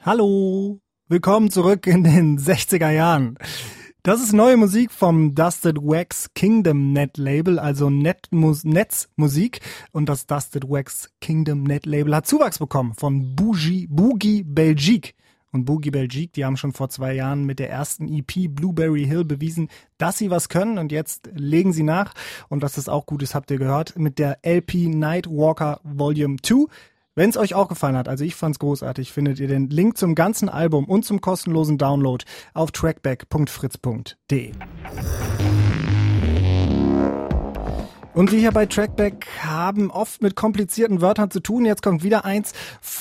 Hallo, willkommen zurück in den sechziger Jahren. Das ist neue Musik vom Dusted Wax Kingdom Net Label, also Netmus- Netzmusik. Und das Dusted Wax Kingdom Net Label hat Zuwachs bekommen von Bougie, Boogie Belgique. Und Boogie Belgique, die haben schon vor zwei Jahren mit der ersten E P Blueberry Hill bewiesen, dass sie was können. Und jetzt legen sie nach. Und dass das auch gut ist, habt ihr gehört, mit der L P Nightwalker Volume zwei. Wenn es euch auch gefallen hat, also ich fand's großartig, findet ihr den Link zum ganzen Album und zum kostenlosen Download auf trackback punkt fritz punkt de. Und wir hier bei Trackback haben oft mit komplizierten Wörtern zu tun. Jetzt kommt wieder eins,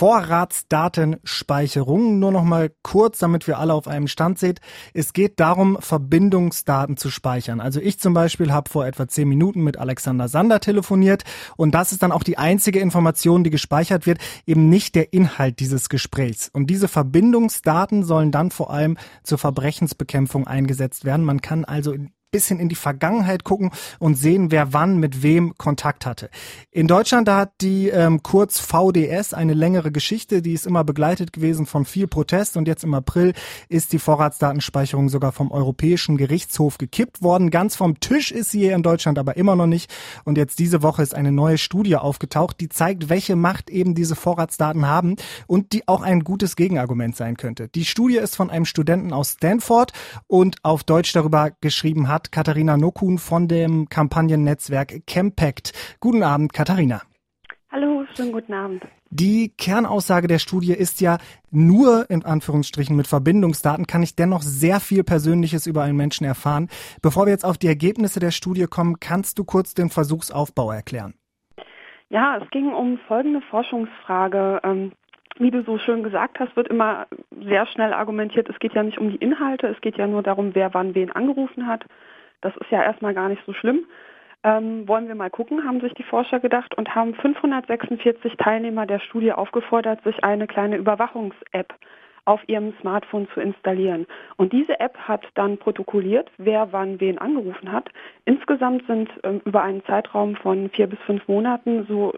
Vorratsdatenspeicherung. Nur noch mal kurz, damit wir alle auf einem Stand sind. Es geht darum, Verbindungsdaten zu speichern. Also ich zum Beispiel habe vor etwa zehn Minuten mit Alexander Sander telefoniert und das ist dann auch die einzige Information, die gespeichert wird, eben nicht der Inhalt dieses Gesprächs. Und diese Verbindungsdaten sollen dann vor allem zur Verbrechensbekämpfung eingesetzt werden. Man kann also bisschen in die Vergangenheit gucken und sehen, wer wann mit wem Kontakt hatte. In Deutschland, da hat die ähm, kurz V D S eine längere Geschichte, die ist immer begleitet gewesen von viel Protest und jetzt im April ist die Vorratsdatenspeicherung sogar vom Europäischen Gerichtshof gekippt worden. Ganz vom Tisch ist sie hier in Deutschland aber immer noch nicht und jetzt diese Woche ist eine neue Studie aufgetaucht, die zeigt, welche Macht eben diese Vorratsdaten haben und die auch ein gutes Gegenargument sein könnte. Die Studie ist von einem Studenten aus Stanford und auf Deutsch darüber geschrieben hat Katharina Nokun von dem Kampagnennetzwerk Campact. Guten Abend, Katharina. Hallo, schönen guten Abend. Die Kernaussage der Studie ist ja, nur in Anführungsstrichen mit Verbindungsdaten kann ich dennoch sehr viel Persönliches über einen Menschen erfahren. Bevor wir jetzt auf die Ergebnisse der Studie kommen, kannst du kurz den Versuchsaufbau erklären? Ja, es ging um folgende Forschungsfrage. Ähm, Wie du so schön gesagt hast, wird immer sehr schnell argumentiert, es geht ja nicht um die Inhalte, es geht ja nur darum, wer wann wen angerufen hat. Das ist ja erstmal gar nicht so schlimm. Ähm, wollen wir mal gucken, haben sich die Forscher gedacht und haben fünfhundertsechsundvierzig Teilnehmer der Studie aufgefordert, sich eine kleine Überwachungs-App auf ihrem Smartphone zu installieren. Und diese App hat dann protokolliert, wer wann wen angerufen hat. Insgesamt sind ähm, über einen Zeitraum von vier bis fünf Monaten so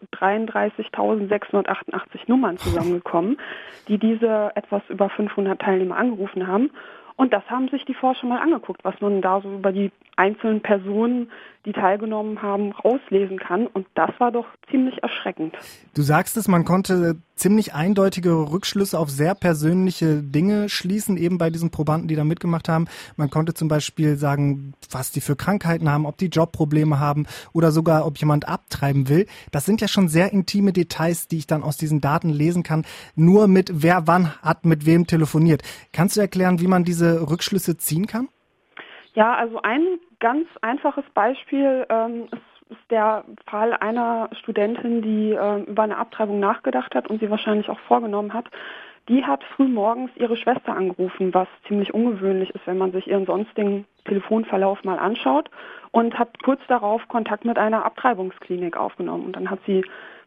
dreiunddreißigtausendsechshundertachtundachtzig Nummern zusammengekommen, die diese etwas über fünfhundert Teilnehmer angerufen haben. Und das haben sich die Forscher mal angeguckt, was man da so über die einzelnen Personen, die teilgenommen haben, rauslesen kann. Und das war doch ziemlich erschreckend. Du sagst es, man konnte ziemlich eindeutige Rückschlüsse auf sehr persönliche Dinge schließen, eben bei diesen Probanden, die da mitgemacht haben. Man konnte zum Beispiel sagen, was die für Krankheiten haben, ob die Jobprobleme haben oder sogar, ob jemand abtreiben will. Das sind ja schon sehr intime Details, die ich dann aus diesen Daten lesen kann, nur mit wer wann hat mit wem telefoniert. Kannst du erklären, wie man diese Rückschlüsse ziehen kann? Ja, also ein ganz einfaches Beispiel ähm, ist, ist der Fall einer Studentin, die äh, über eine Abtreibung nachgedacht hat und sie wahrscheinlich auch vorgenommen hat. Die hat früh morgens ihre Schwester angerufen, was ziemlich ungewöhnlich ist, wenn man sich ihren sonstigen Telefonverlauf mal anschaut, und hat kurz darauf Kontakt mit einer Abtreibungsklinik aufgenommen. Und dann hat sie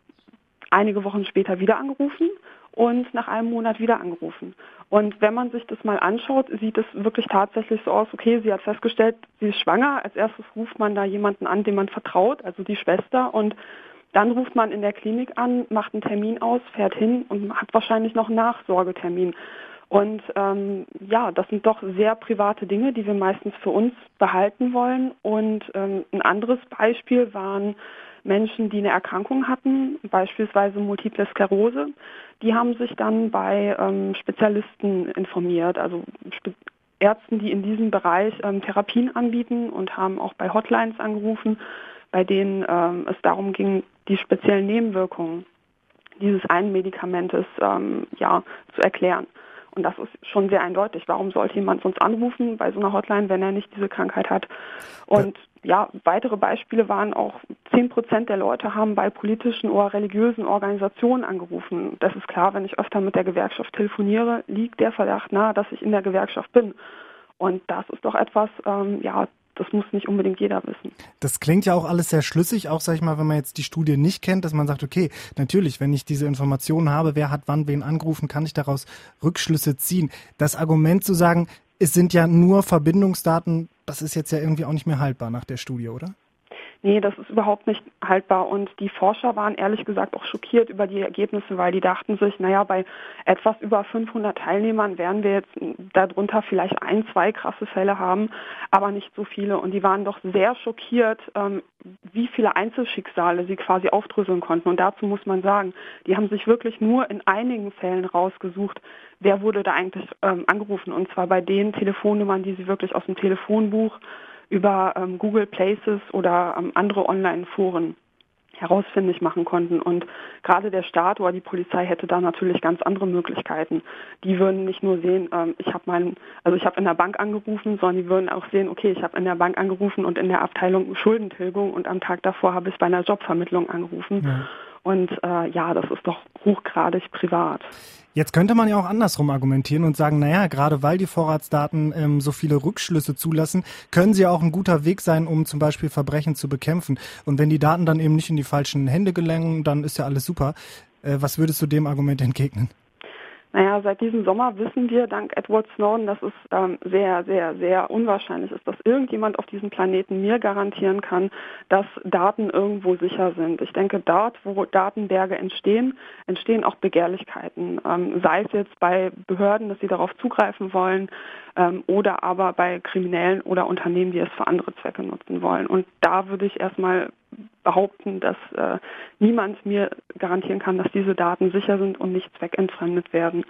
einige Wochen später wieder angerufen und nach einem Monat wieder angerufen. Und wenn man sich das mal anschaut, sieht es wirklich tatsächlich so aus, okay, sie hat festgestellt, sie ist schwanger. Als erstes ruft man da jemanden an, dem man vertraut, also die Schwester. Und dann ruft man in der Klinik an, macht einen Termin aus, fährt hin und hat wahrscheinlich noch einen Nachsorgetermin. Und ähm, ja, das sind doch sehr private Dinge, die wir meistens für uns behalten wollen. Und ähm, ein anderes Beispiel waren Menschen, die eine Erkrankung hatten, beispielsweise Multiple Sklerose. Die haben sich dann bei ähm, Spezialisten informiert, also Spe- Ärzten, die in diesem Bereich ähm, Therapien anbieten, und haben auch bei Hotlines angerufen, bei denen ähm, es darum ging, die speziellen Nebenwirkungen dieses einen Medikamentes ähm, ja, zu erklären. Und das ist schon sehr eindeutig. Warum sollte jemand uns anrufen bei so einer Hotline, wenn er nicht diese Krankheit hat? Und ja, weitere Beispiele waren auch, zehn Prozent der Leute haben bei politischen oder religiösen Organisationen angerufen. Das ist klar, wenn ich öfter mit der Gewerkschaft telefoniere, liegt der Verdacht nahe, dass ich in der Gewerkschaft bin. Und das ist doch etwas, ähm, ja, das muss nicht unbedingt jeder wissen. Das klingt ja auch alles sehr schlüssig, auch sag ich mal, wenn man jetzt die Studie nicht kennt, dass man sagt, okay, natürlich, wenn ich diese Informationen habe, wer hat wann wen angerufen, kann ich daraus Rückschlüsse ziehen. Das Argument zu sagen, es sind ja nur Verbindungsdaten, das ist jetzt ja irgendwie auch nicht mehr haltbar nach der Studie, oder? Nee, das ist überhaupt nicht haltbar und die Forscher waren ehrlich gesagt auch schockiert über die Ergebnisse, weil die dachten sich, naja, bei etwas über fünfhundert Teilnehmern werden wir jetzt darunter vielleicht ein, zwei krasse Fälle haben, aber nicht so viele und die waren doch sehr schockiert, ähm, wie viele Einzelschicksale sie quasi aufdröseln konnten und dazu muss man sagen, die haben sich wirklich nur in einigen Fällen rausgesucht, wer wurde da eigentlich ähm, angerufen und zwar bei den Telefonnummern, die sie wirklich aus dem Telefonbuch über ähm, Google Places oder ähm, andere Online-Foren herausfindig machen konnten. Und gerade der Staat oder die Polizei hätte da natürlich ganz andere Möglichkeiten. Die würden nicht nur sehen, ähm, ich habe meinen, also ich habe in der Bank angerufen, sondern die würden auch sehen, okay, ich habe in der Bank angerufen und in der Abteilung Schuldentilgung und am Tag davor habe ich bei einer Jobvermittlung angerufen. Ja. Und äh, ja, das ist doch hochgradig privat. Jetzt könnte man ja auch andersrum argumentieren und sagen, naja, gerade weil die Vorratsdaten ähm, so viele Rückschlüsse zulassen, können sie ja auch ein guter Weg sein, um zum Beispiel Verbrechen zu bekämpfen. Und wenn die Daten dann eben nicht in die falschen Hände gelangen, dann ist ja alles super. Äh, was würdest du dem Argument entgegnen? Naja, seit diesem Sommer wissen wir dank Edward Snowden, dass es ähm, sehr, sehr, sehr unwahrscheinlich ist, dass irgendjemand auf diesem Planeten mir garantieren kann, dass Daten irgendwo sicher sind. Ich denke, dort, wo Datenberge entstehen, entstehen auch Begehrlichkeiten. Ähm, sei es jetzt bei Behörden, dass sie darauf zugreifen wollen, ähm, oder aber bei Kriminellen oder Unternehmen, die es für andere Zwecke nutzen wollen. Und da würde ich erstmal behaupten, dass äh, niemand mir garantieren kann, dass diese Daten sicher sind und nicht zweckentfremdet werden.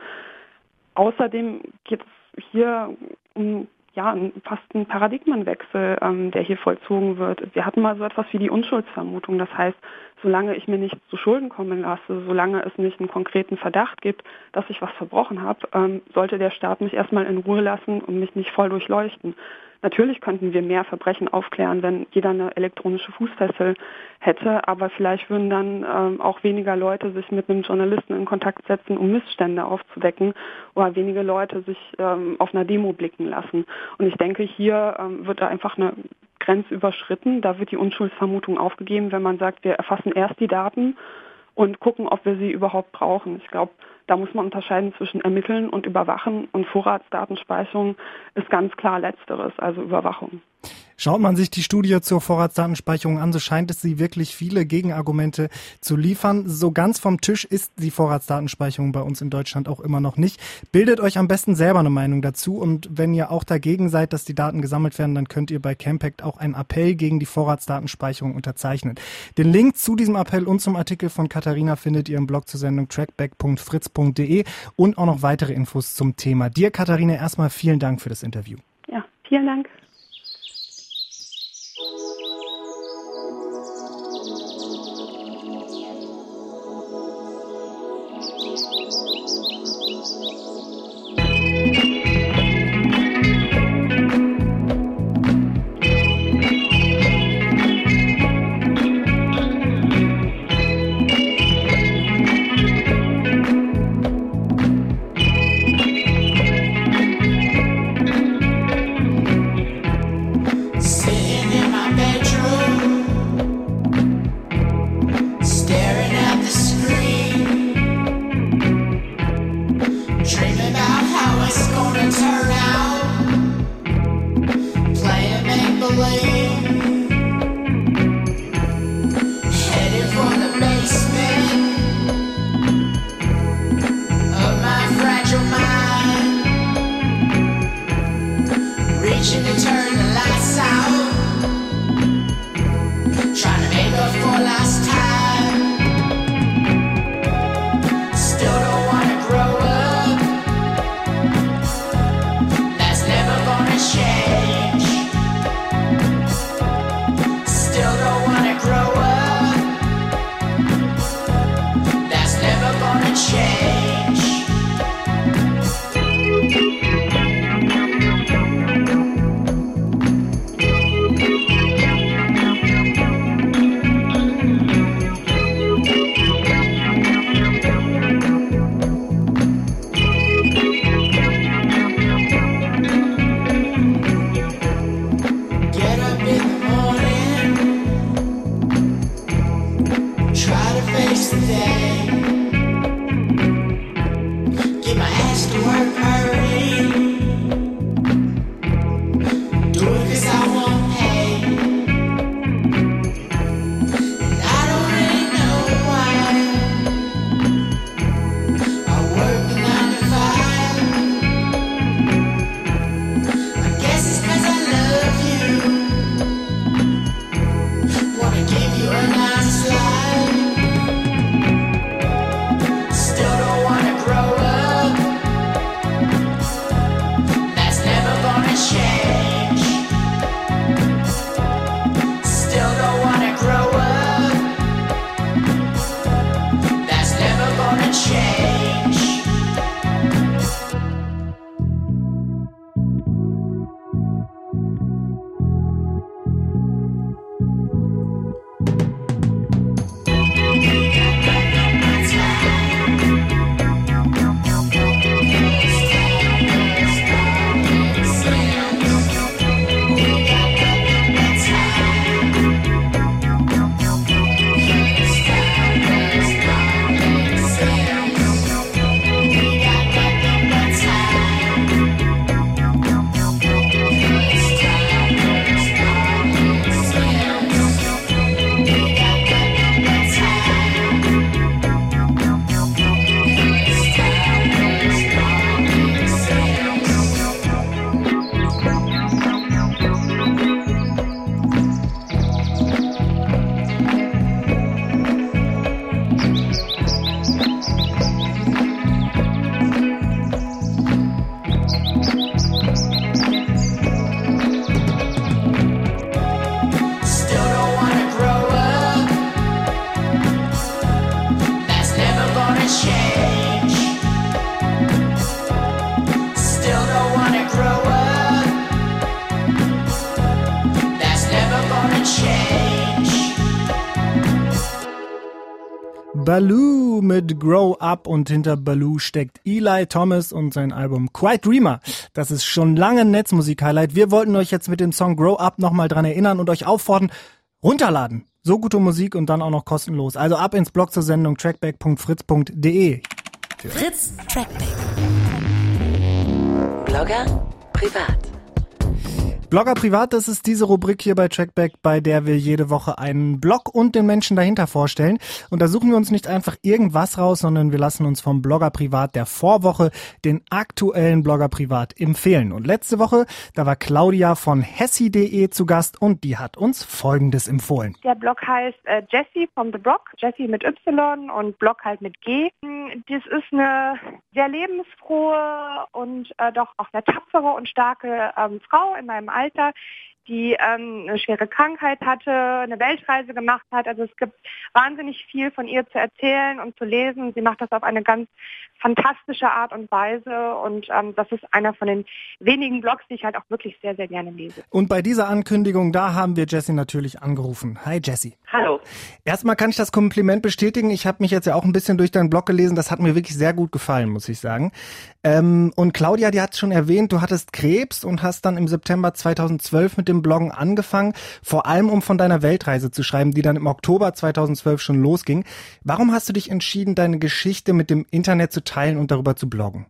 Außerdem geht es hier um ja, fast einen Paradigmenwechsel, ähm, der hier vollzogen wird. Wir hatten mal so etwas wie die Unschuldsvermutung. Das heißt, solange ich mir nicht zu Schulden kommen lasse, solange es nicht einen konkreten Verdacht gibt, dass ich was verbrochen habe, ähm, sollte der Staat mich erstmal in Ruhe lassen und mich nicht voll durchleuchten. Natürlich könnten wir mehr Verbrechen aufklären, wenn jeder eine elektronische Fußfessel hätte, aber vielleicht würden dann ähm, auch weniger Leute sich mit einem Journalisten in Kontakt setzen, um Missstände aufzudecken, oder wenige Leute sich ähm, auf einer Demo blicken lassen. Und ich denke, hier ähm, wird da einfach eine Grenze überschritten. Da wird die Unschuldsvermutung aufgegeben, wenn man sagt, wir erfassen erst die Daten und gucken, ob wir sie überhaupt brauchen. Ich glaube, da muss man unterscheiden zwischen Ermitteln und Überwachen und Vorratsdatenspeicherung ist ganz klar Letzteres, also Überwachung. Schaut man sich die Studie zur Vorratsdatenspeicherung an, so scheint es sie wirklich viele Gegenargumente zu liefern. So ganz vom Tisch ist die Vorratsdatenspeicherung bei uns in Deutschland auch immer noch nicht. Bildet euch am besten selber eine Meinung dazu und wenn ihr auch dagegen seid, dass die Daten gesammelt werden, dann könnt ihr bei Campact auch einen Appell gegen die Vorratsdatenspeicherung unterzeichnen. Den Link zu diesem Appell und zum Artikel von Katharina findet ihr im Blog zur Sendung trackback punkt fritz punkt de und auch noch weitere Infos zum Thema. Dir, Katharina, erstmal vielen Dank für das Interview. Ja, vielen Dank. Change. Baloo mit Grow Up und hinter Baloo steckt Eli Thomas und sein Album Quiet Dreamer. Das ist schon lange ein Netzmusik-Highlight. Wir wollten euch jetzt mit dem Song Grow Up nochmal dran erinnern und euch auffordern, runterladen. So gute Musik und dann auch noch kostenlos. Also ab ins Blog zur Sendung trackback punkt fritz punkt de. Fritz Trackback. Blogger privat. Blogger privat, das ist diese Rubrik hier bei Trackback, bei der wir jede Woche einen Blog und den Menschen dahinter vorstellen. Und da suchen wir uns nicht einfach irgendwas raus, sondern wir lassen uns vom Blogger privat der Vorwoche den aktuellen Blogger privat empfehlen. Und letzte Woche, da war Claudia von hessi punkt de zu Gast und die hat uns Folgendes empfohlen. Der Blog heißt äh, Jessie from the Blog, Jessie mit Y und Blog halt mit G. Das ist eine sehr lebensfrohe und äh, doch auch sehr tapfere und starke ähm, Frau in meinem Alter, die ähm, eine schwere Krankheit hatte, eine Weltreise gemacht hat. Also es gibt wahnsinnig viel von ihr zu erzählen und zu lesen. Sie macht das auf eine ganz fantastische Art und Weise und ähm, das ist einer von den wenigen Blogs, die ich halt auch wirklich sehr, sehr gerne lese. Und bei dieser Ankündigung, da haben wir Jessie natürlich angerufen. Hi Jessie. Hallo. Erstmal kann ich das Kompliment bestätigen. Ich habe mich jetzt ja auch ein bisschen durch deinen Blog gelesen. Das hat mir wirklich sehr gut gefallen, muss ich sagen. Ähm, und Claudia, die hat es schon erwähnt, du hattest Krebs und hast dann im September zweitausendzwölf mit dem Bloggen angefangen, vor allem um von deiner Weltreise zu schreiben, die dann im Oktober zweitausendzwölf schon losging. Warum hast du dich entschieden, deine Geschichte mit dem Internet zu teilen und darüber zu bloggen?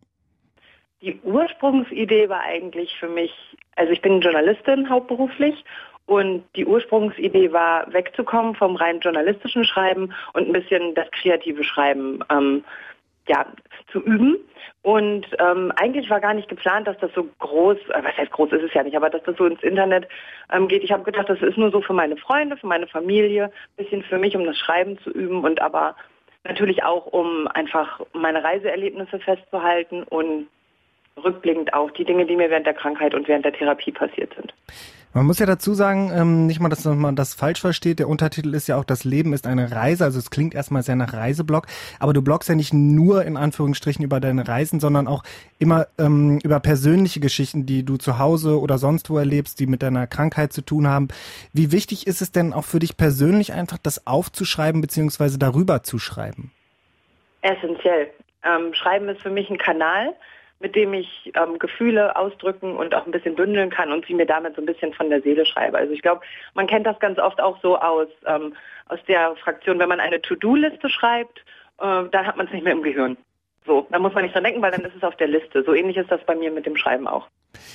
Die Ursprungsidee war eigentlich für mich, also ich bin Journalistin hauptberuflich und die Ursprungsidee war, wegzukommen vom rein journalistischen Schreiben und ein bisschen das kreative Schreiben ähm, ja, zu üben. Und ähm, eigentlich war gar nicht geplant, dass das so groß, äh, was heißt groß ist es ja nicht, aber dass das so ins Internet ähm, geht. Ich habe gedacht, das ist nur so für meine Freunde, für meine Familie, ein bisschen für mich, um das Schreiben zu üben und aber natürlich auch, um einfach meine Reiseerlebnisse festzuhalten und rückblickend auch die Dinge, die mir während der Krankheit und während der Therapie passiert sind. Man muss ja dazu sagen, ähm, nicht mal, dass man das falsch versteht, der Untertitel ist ja auch, das Leben ist eine Reise, also es klingt erstmal sehr nach Reiseblog, aber du bloggst ja nicht nur in Anführungsstrichen über deine Reisen, sondern auch immer ähm, über persönliche Geschichten, die du zu Hause oder sonst wo erlebst, die mit deiner Krankheit zu tun haben. Wie wichtig ist es denn auch für dich persönlich einfach, das aufzuschreiben bzw. darüber zu schreiben? Essentiell. Ähm, Schreiben ist für mich ein Kanal, mit dem ich ähm, Gefühle ausdrücken und auch ein bisschen bündeln kann und sie mir damit so ein bisschen von der Seele schreibe. Also ich glaube, man kennt das ganz oft auch so aus, ähm, aus der Fraktion, wenn man eine To-Do-Liste schreibt, äh, dann hat man es nicht mehr im Gehirn. So, da muss man nicht dran denken, weil dann ist es auf der Liste. So ähnlich ist das bei mir mit dem Schreiben auch.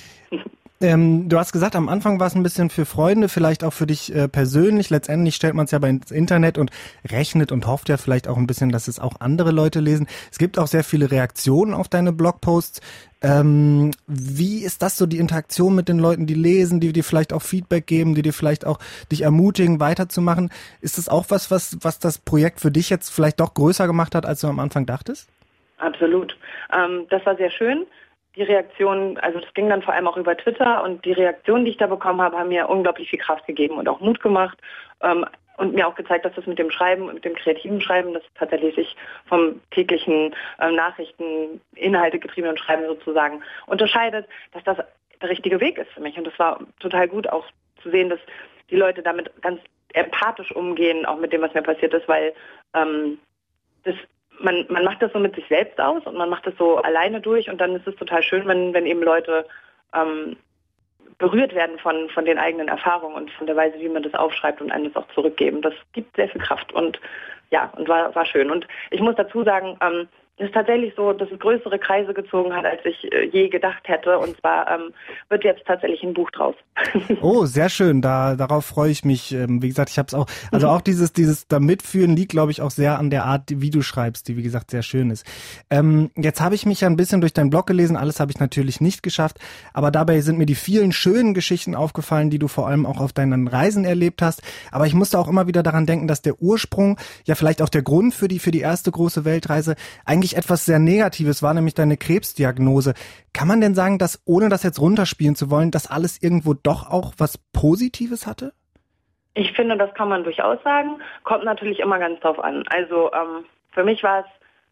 Ähm, du hast gesagt, am Anfang war es ein bisschen für Freunde, vielleicht auch für dich äh, persönlich. Letztendlich stellt man es ja bei ins Internet und rechnet und hofft ja vielleicht auch ein bisschen, dass es auch andere Leute lesen. Es gibt auch sehr viele Reaktionen auf deine Blogposts. Ähm, wie ist das so, die Interaktion mit den Leuten, die lesen, die dir vielleicht auch Feedback geben, die dir vielleicht auch dich ermutigen, weiterzumachen? Ist das auch was, was, was das Projekt für dich jetzt vielleicht doch größer gemacht hat, als du am Anfang dachtest? Absolut. Ähm, das war sehr schön. Die Reaktionen, also das ging dann vor allem auch über Twitter und die Reaktionen, die ich da bekommen habe, haben mir unglaublich viel Kraft gegeben und auch Mut gemacht ähm, und mir auch gezeigt, dass das mit dem Schreiben und mit dem kreativen Schreiben, das tatsächlich sich vom täglichen ähm, Nachrichten, Inhalte getriebenen Schreiben sozusagen unterscheidet, dass das der richtige Weg ist für mich. Und das war total gut auch zu sehen, dass die Leute damit ganz empathisch umgehen, auch mit dem, was mir passiert ist, weil ähm, das Man, man macht das so mit sich selbst aus und man macht das so alleine durch und dann ist es total schön, wenn, wenn eben Leute ähm, berührt werden von, von den eigenen Erfahrungen und von der Weise, wie man das aufschreibt und einem das auch zurückgeben. Das gibt sehr viel Kraft und ja, und war, war schön. Und ich muss dazu sagen, ähm, es ist tatsächlich so, dass es größere Kreise gezogen hat, als ich äh, je gedacht hätte. Und zwar ähm, wird jetzt tatsächlich ein Buch draus. Oh, sehr schön. Da darauf freue ich mich. Ähm, wie gesagt, ich habe es auch. Also auch dieses dieses da mitführen liegt, glaube ich, auch sehr an der Art, wie du schreibst, die wie gesagt sehr schön ist. Ähm, jetzt habe ich mich ja ein bisschen durch deinen Blog gelesen. Alles habe ich natürlich nicht geschafft, aber dabei sind mir die vielen schönen Geschichten aufgefallen, die du vor allem auch auf deinen Reisen erlebt hast. Aber ich musste auch immer wieder daran denken, dass der Ursprung, ja vielleicht auch der Grund für die für die erste große Weltreise eigentlich etwas sehr Negatives war, nämlich deine Krebsdiagnose. Kann man denn sagen, dass, ohne das jetzt runterspielen zu wollen, dass alles irgendwo doch auch was Positives hatte? Ich finde, das kann man durchaus sagen. Kommt natürlich immer ganz drauf an. Also ähm, für mich war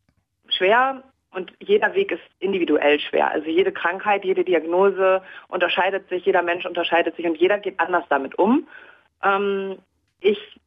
es schwer und jeder Weg ist individuell schwer. Also jede Krankheit, jede Diagnose unterscheidet sich, jeder Mensch unterscheidet sich und jeder geht anders damit um. Ähm, ich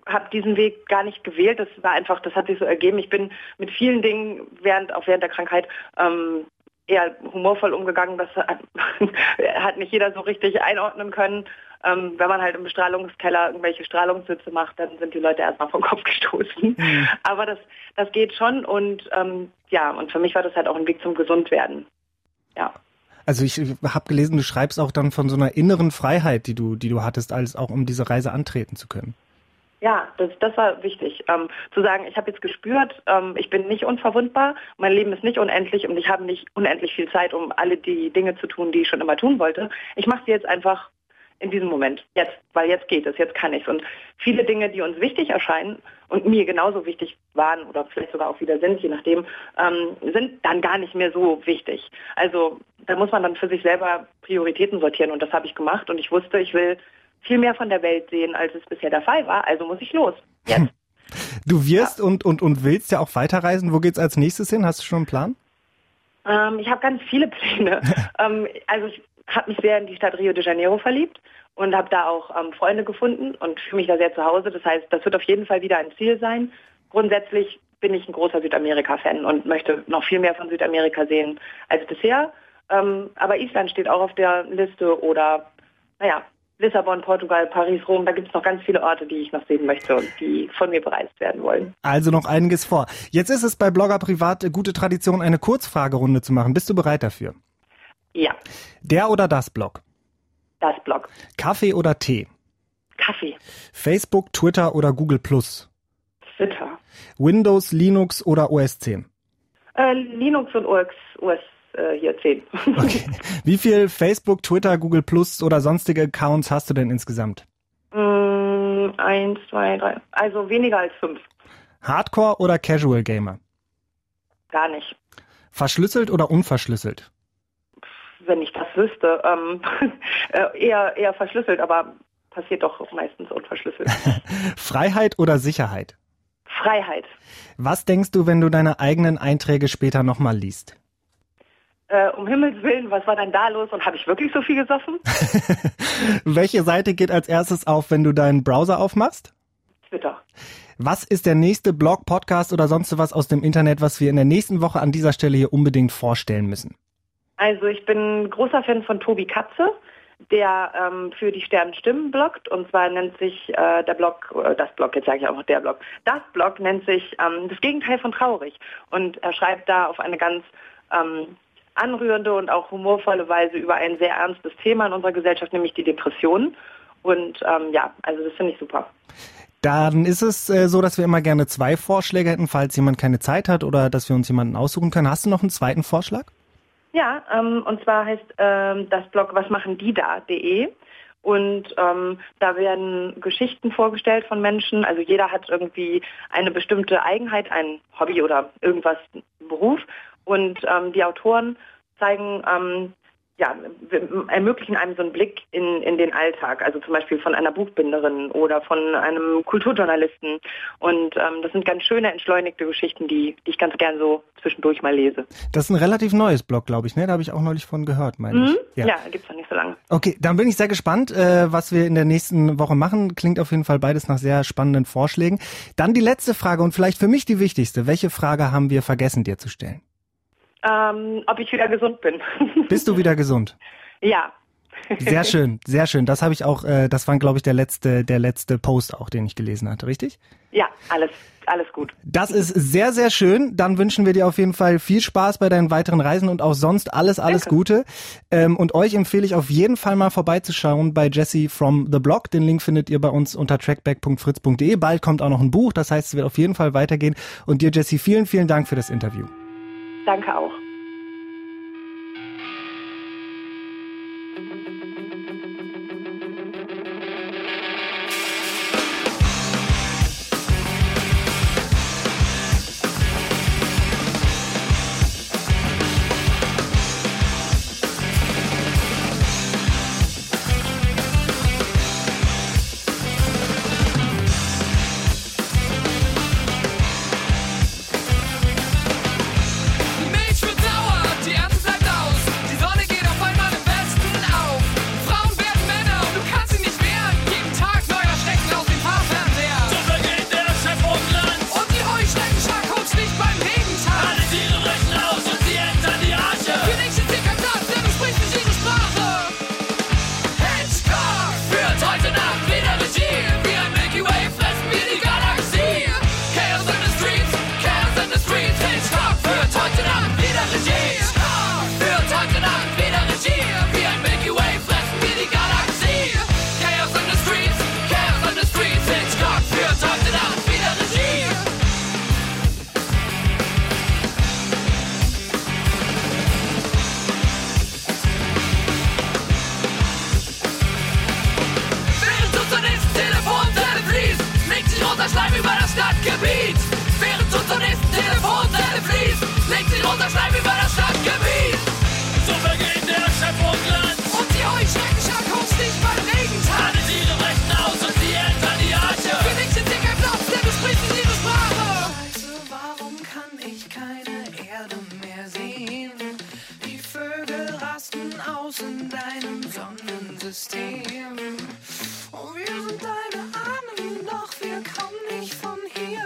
habe diesen Weg gar nicht gewählt. Das war einfach, das hat sich so ergeben. Ich bin mit vielen Dingen während, auch während der Krankheit, ähm, eher humorvoll umgegangen. Das hat, hat nicht jeder so richtig einordnen können. Ähm, wenn man halt im Bestrahlungskeller irgendwelche Strahlungssitze macht, dann sind die Leute erstmal vom Kopf gestoßen. Mhm. Aber das, das geht schon und ähm, ja, und für mich war das halt auch ein Weg zum Gesundwerden. Ja. Also ich habe gelesen, du schreibst auch dann von so einer inneren Freiheit, die du, die du hattest, als auch um diese Reise antreten zu können. Ja, das, das war wichtig, ähm, zu sagen, ich habe jetzt gespürt, ähm, ich bin nicht unverwundbar, mein Leben ist nicht unendlich und ich habe nicht unendlich viel Zeit, um alle die Dinge zu tun, die ich schon immer tun wollte. Ich mache sie jetzt einfach in diesem Moment, jetzt, weil jetzt geht es, jetzt kann ich es. Und viele Dinge, die uns wichtig erscheinen und mir genauso wichtig waren oder vielleicht sogar auch wieder sind, je nachdem, ähm, sind dann gar nicht mehr so wichtig. Also da muss man dann für sich selber Prioritäten sortieren und das habe ich gemacht und ich wusste, ich will viel mehr von der Welt sehen, als es bisher der Fall war, also muss ich los. Jetzt. Du wirst ja. und, und, und willst ja auch weiterreisen. Wo geht's als nächstes hin? Hast du schon einen Plan? Ähm, ich habe ganz viele Pläne. ähm, also ich habe mich sehr in die Stadt Rio de Janeiro verliebt und habe da auch ähm, Freunde gefunden und fühle mich da sehr zu Hause. Das heißt, das wird auf jeden Fall wieder ein Ziel sein. Grundsätzlich bin ich ein großer Südamerika-Fan und möchte noch viel mehr von Südamerika sehen als bisher. Ähm, aber Island steht auch auf der Liste oder, naja, Lissabon, Portugal, Paris, Rom, da gibt es noch ganz viele Orte, die ich noch sehen möchte und die von mir bereist werden wollen. Also noch einiges vor. Jetzt ist es bei Blogger Privat gute Tradition, eine Kurzfragerunde zu machen. Bist du bereit dafür? Ja. Der oder das Blog? Das Blog. Kaffee oder Tee? Kaffee. Facebook, Twitter oder Google Plus? Twitter. Windows, Linux oder O S zehn? Äh, Linux und O S, O S äh, hier zehn. Okay. Wie viel Facebook, Twitter, Google Plus oder sonstige Accounts hast du denn insgesamt? Mm, eins, zwei, drei. Also weniger als fünf. Hardcore oder Casual Gamer? Gar nicht. Verschlüsselt oder unverschlüsselt? Wenn ich das wüsste, ähm, eher, eher verschlüsselt, aber passiert doch meistens unverschlüsselt. Freiheit oder Sicherheit? Freiheit. Was denkst du, wenn du deine eigenen Einträge später nochmal liest? Äh, um Himmels Willen, was war denn da los und habe ich wirklich so viel gesoffen? Welche Seite geht als erstes auf, wenn du deinen Browser aufmachst? Twitter. Was ist der nächste Blog, Podcast oder sonst was aus dem Internet, was wir in der nächsten Woche an dieser Stelle hier unbedingt vorstellen müssen? Also ich bin großer Fan von Tobi Katze, der ähm, für die Sternenstimmen bloggt. Und zwar nennt sich äh, der Blog, äh, das Blog, jetzt sage ich auch noch der Blog, das Blog nennt sich ähm, das Gegenteil von traurig. Und er schreibt da auf eine ganz ähm, anrührende und auch humorvolle Weise über ein sehr ernstes Thema in unserer Gesellschaft, nämlich die Depression. Und ähm, ja, also das finde ich super. Dann ist es äh, so, dass wir immer gerne zwei Vorschläge hätten, falls jemand keine Zeit hat oder dass wir uns jemanden aussuchen können. Hast du noch einen zweiten Vorschlag? Ja, ähm, und zwar heißt ähm, das Blog was machen die da punkt de und ähm, da werden Geschichten vorgestellt von Menschen. Also jeder hat irgendwie eine bestimmte Eigenheit, ein Hobby oder irgendwas, Beruf und ähm, die Autoren zeigen, ähm, ja, ermöglichen einem so einen Blick in, in den Alltag, also zum Beispiel von einer Buchbinderin oder von einem Kulturjournalisten. Und ähm, das sind ganz schöne, entschleunigte Geschichten, die, die ich ganz gern so zwischendurch mal lese. Das ist ein relativ neues Blog, glaube ich, ne? Da habe ich auch neulich von gehört, meine mhm. ich. Ja, ja gibt's noch nicht so lange. Okay, dann bin ich sehr gespannt, äh, was wir in der nächsten Woche machen. Klingt auf jeden Fall beides nach sehr spannenden Vorschlägen. Dann die letzte Frage und vielleicht für mich die wichtigste. Welche Frage haben wir vergessen, dir zu stellen? Ähm, ob ich wieder gesund bin. Bist du wieder gesund? Ja. Sehr schön, sehr schön. Das habe ich auch, äh, das war, glaube ich, der letzte, der letzte Post auch, den ich gelesen hatte, richtig? Ja, alles, alles gut. Das ist sehr, sehr schön. Dann wünschen wir dir auf jeden Fall viel Spaß bei deinen weiteren Reisen und auch sonst alles, alles Danke. Gute. Ähm, und euch empfehle ich auf jeden Fall mal vorbeizuschauen bei Jessie from the Blog. Den Link findet ihr bei uns unter trackback punkt fritz punkt de. Bald kommt auch noch ein Buch, das heißt, es wird auf jeden Fall weitergehen. Und dir, Jessie, vielen, vielen Dank für das Interview. Danke auch. Made for roter Schleim über das Stadtgebiet. Während zu zur nächsten Telefonzelle fließt, legt sie roter Schleim über das Stadtgebiet. So vergeht der Chef und Land. Und die heuschreckliche Akustik beim Regentag. Alle ihre Rechten aus und sie entern die Arche. Für dich sind sie kein Platz, denn du sprichst in ihre Sprache. Scheiße, warum kann ich keine Erde mehr sehen? Die Vögel rasten aus in deinem Sonnensystem. Und wir sind deine Ahnen, doch wir kommen nicht von hier.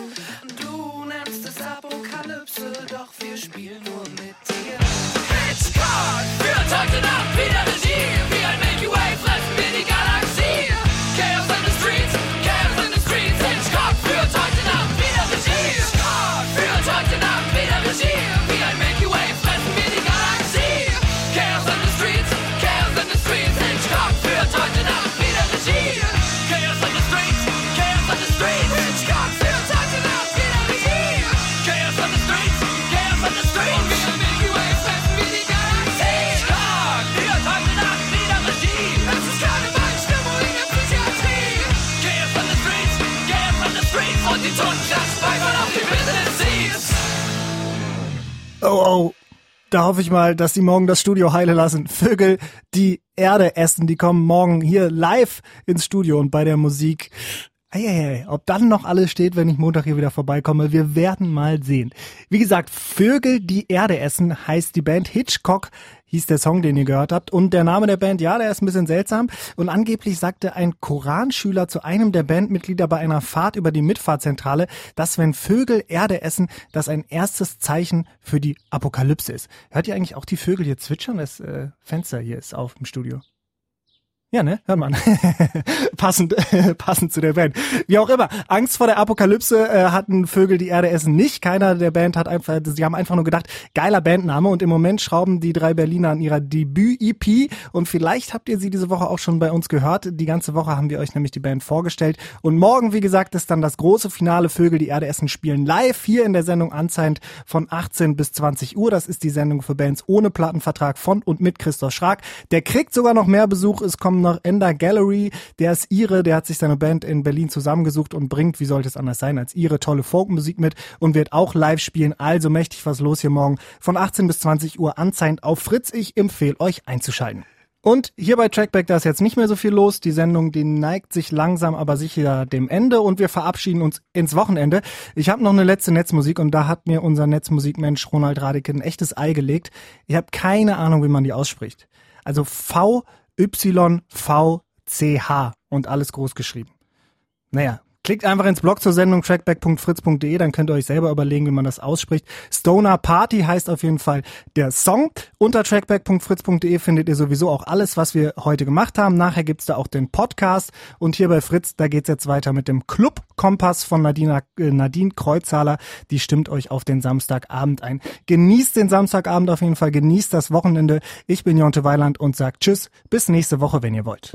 Du nennst es Apokalypse, doch wir spielen nur mit dir. Hitchcock führt heute Nacht wieder Regie. Wie ein Milky Way fressen wir die Galaxie. Chaos in the streets, Chaos in the streets. Hitchcock führt heute Nacht wieder Regie. Hitchcock führt heute Nacht wieder Regie. Wie ein Milky Way fressen wir die Galaxie. Chaos in the streets, Chaos in the streets. Hitchcock führt heute Nacht wieder Regie. Chaos in the streets, Chaos in the streets. Hitchcock führt heute Nacht wieder Regie. Chaos in the streets, Chaos in the streets. Und wie ein Milky Way fressen wir die Galaxie. Hitchcock führt heute Nacht wieder Regie. Es ist keine Beistimmung in der Psychiatrie. Chaos in the streets, Chaos in the streets. Und die Toten speichern auf die Business Seas. Oh, oh. Da hoffe ich mal, dass die morgen das Studio heile lassen. Vögel, die Erde essen, die kommen morgen hier live ins Studio und bei der Musik. Eieiei, ob dann noch alles steht, wenn ich Montag hier wieder vorbeikomme, wir werden mal sehen. Wie gesagt, Vögel, die Erde essen, heißt die Band. Hitchcock hieß der Song, den ihr gehört habt. Und der Name der Band, ja, der ist ein bisschen seltsam. Und angeblich sagte ein Koranschüler zu einem der Bandmitglieder bei einer Fahrt über die Mitfahrzentrale, dass wenn Vögel Erde essen, das ein erstes Zeichen für die Apokalypse ist. Hört ihr eigentlich auch die Vögel hier zwitschern? Das äh, Fenster hier ist auf im Studio. Ja, ne? Hört man. passend, passend zu der Band. Wie auch immer. Angst vor der Apokalypse äh, hatten Vögel, die Erde essen nicht. Keiner der Band hat einfach, sie haben einfach nur gedacht, geiler Bandname. Und im Moment schrauben die drei Berliner an ihrer Debüt-E P. Und vielleicht habt ihr sie diese Woche auch schon bei uns gehört. Die ganze Woche haben wir euch nämlich die Band vorgestellt. Und morgen, wie gesagt, ist dann das große Finale. Vögel, die Erde essen, spielen live hier in der Sendung Unsigned von achtzehn bis zwanzig Uhr. Das ist die Sendung für Bands ohne Plattenvertrag von und mit Christoph Schrag. Der kriegt sogar noch mehr Besuch. Es kommen noch Ender Gallery, der ist Ire, der hat sich seine Band in Berlin zusammengesucht und bringt, wie sollte es anders sein, als Ire tolle Folkmusik mit und wird auch live spielen. Also mächtig was los hier morgen von achtzehn bis zwanzig Uhr Unsigned auf Fritz. Ich empfehle euch einzuschalten. Und hier bei Trackback, da ist jetzt nicht mehr so viel los. Die Sendung, die neigt sich langsam aber sicher dem Ende und wir verabschieden uns ins Wochenende. Ich habe noch eine letzte Netzmusik und da hat mir unser Netzmusikmensch Ronald Radeke ein echtes Ei gelegt. Ich habe keine Ahnung, wie man die ausspricht. Also V Y V C H und alles groß geschrieben. Naja, klickt einfach ins Blog zur Sendung trackback punkt fritz punkt de, dann könnt ihr euch selber überlegen, wie man das ausspricht. Stoner Party heißt auf jeden Fall der Song. Unter trackback punkt fritz punkt de findet ihr sowieso auch alles, was wir heute gemacht haben. Nachher gibt's da auch den Podcast und hier bei Fritz, da geht's jetzt weiter mit dem Club Kompass von Nadine, äh, Nadine Kreuzhaler. Die stimmt euch auf den Samstagabend ein. Genießt den Samstagabend auf jeden Fall, genießt das Wochenende. Ich bin Jonte Weiland und sag Tschüss, bis nächste Woche, wenn ihr wollt.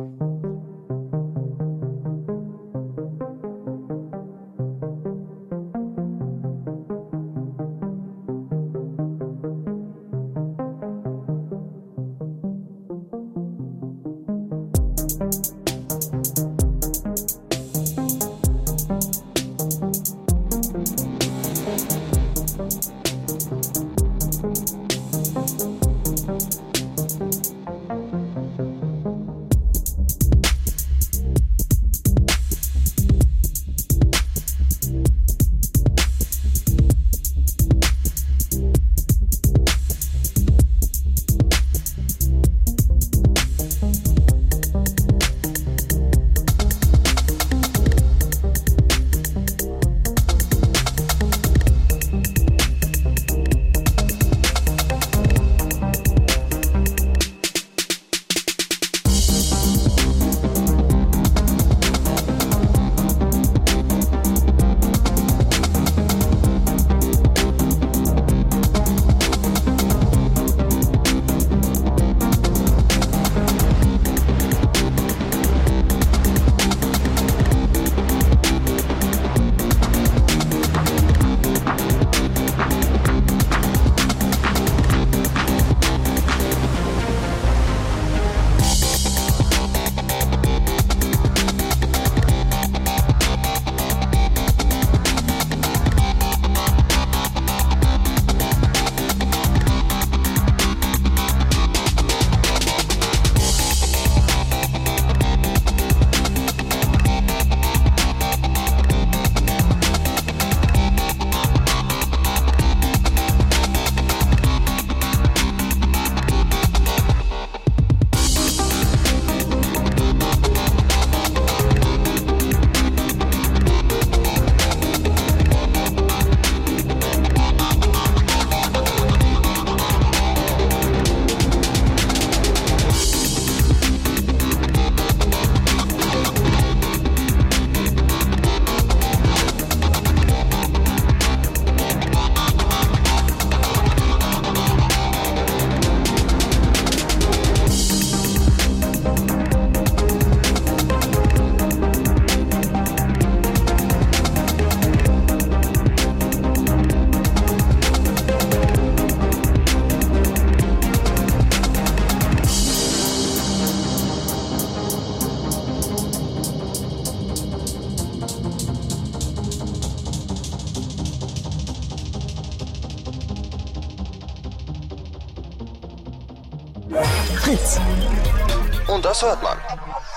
Fritz. Und das hört man.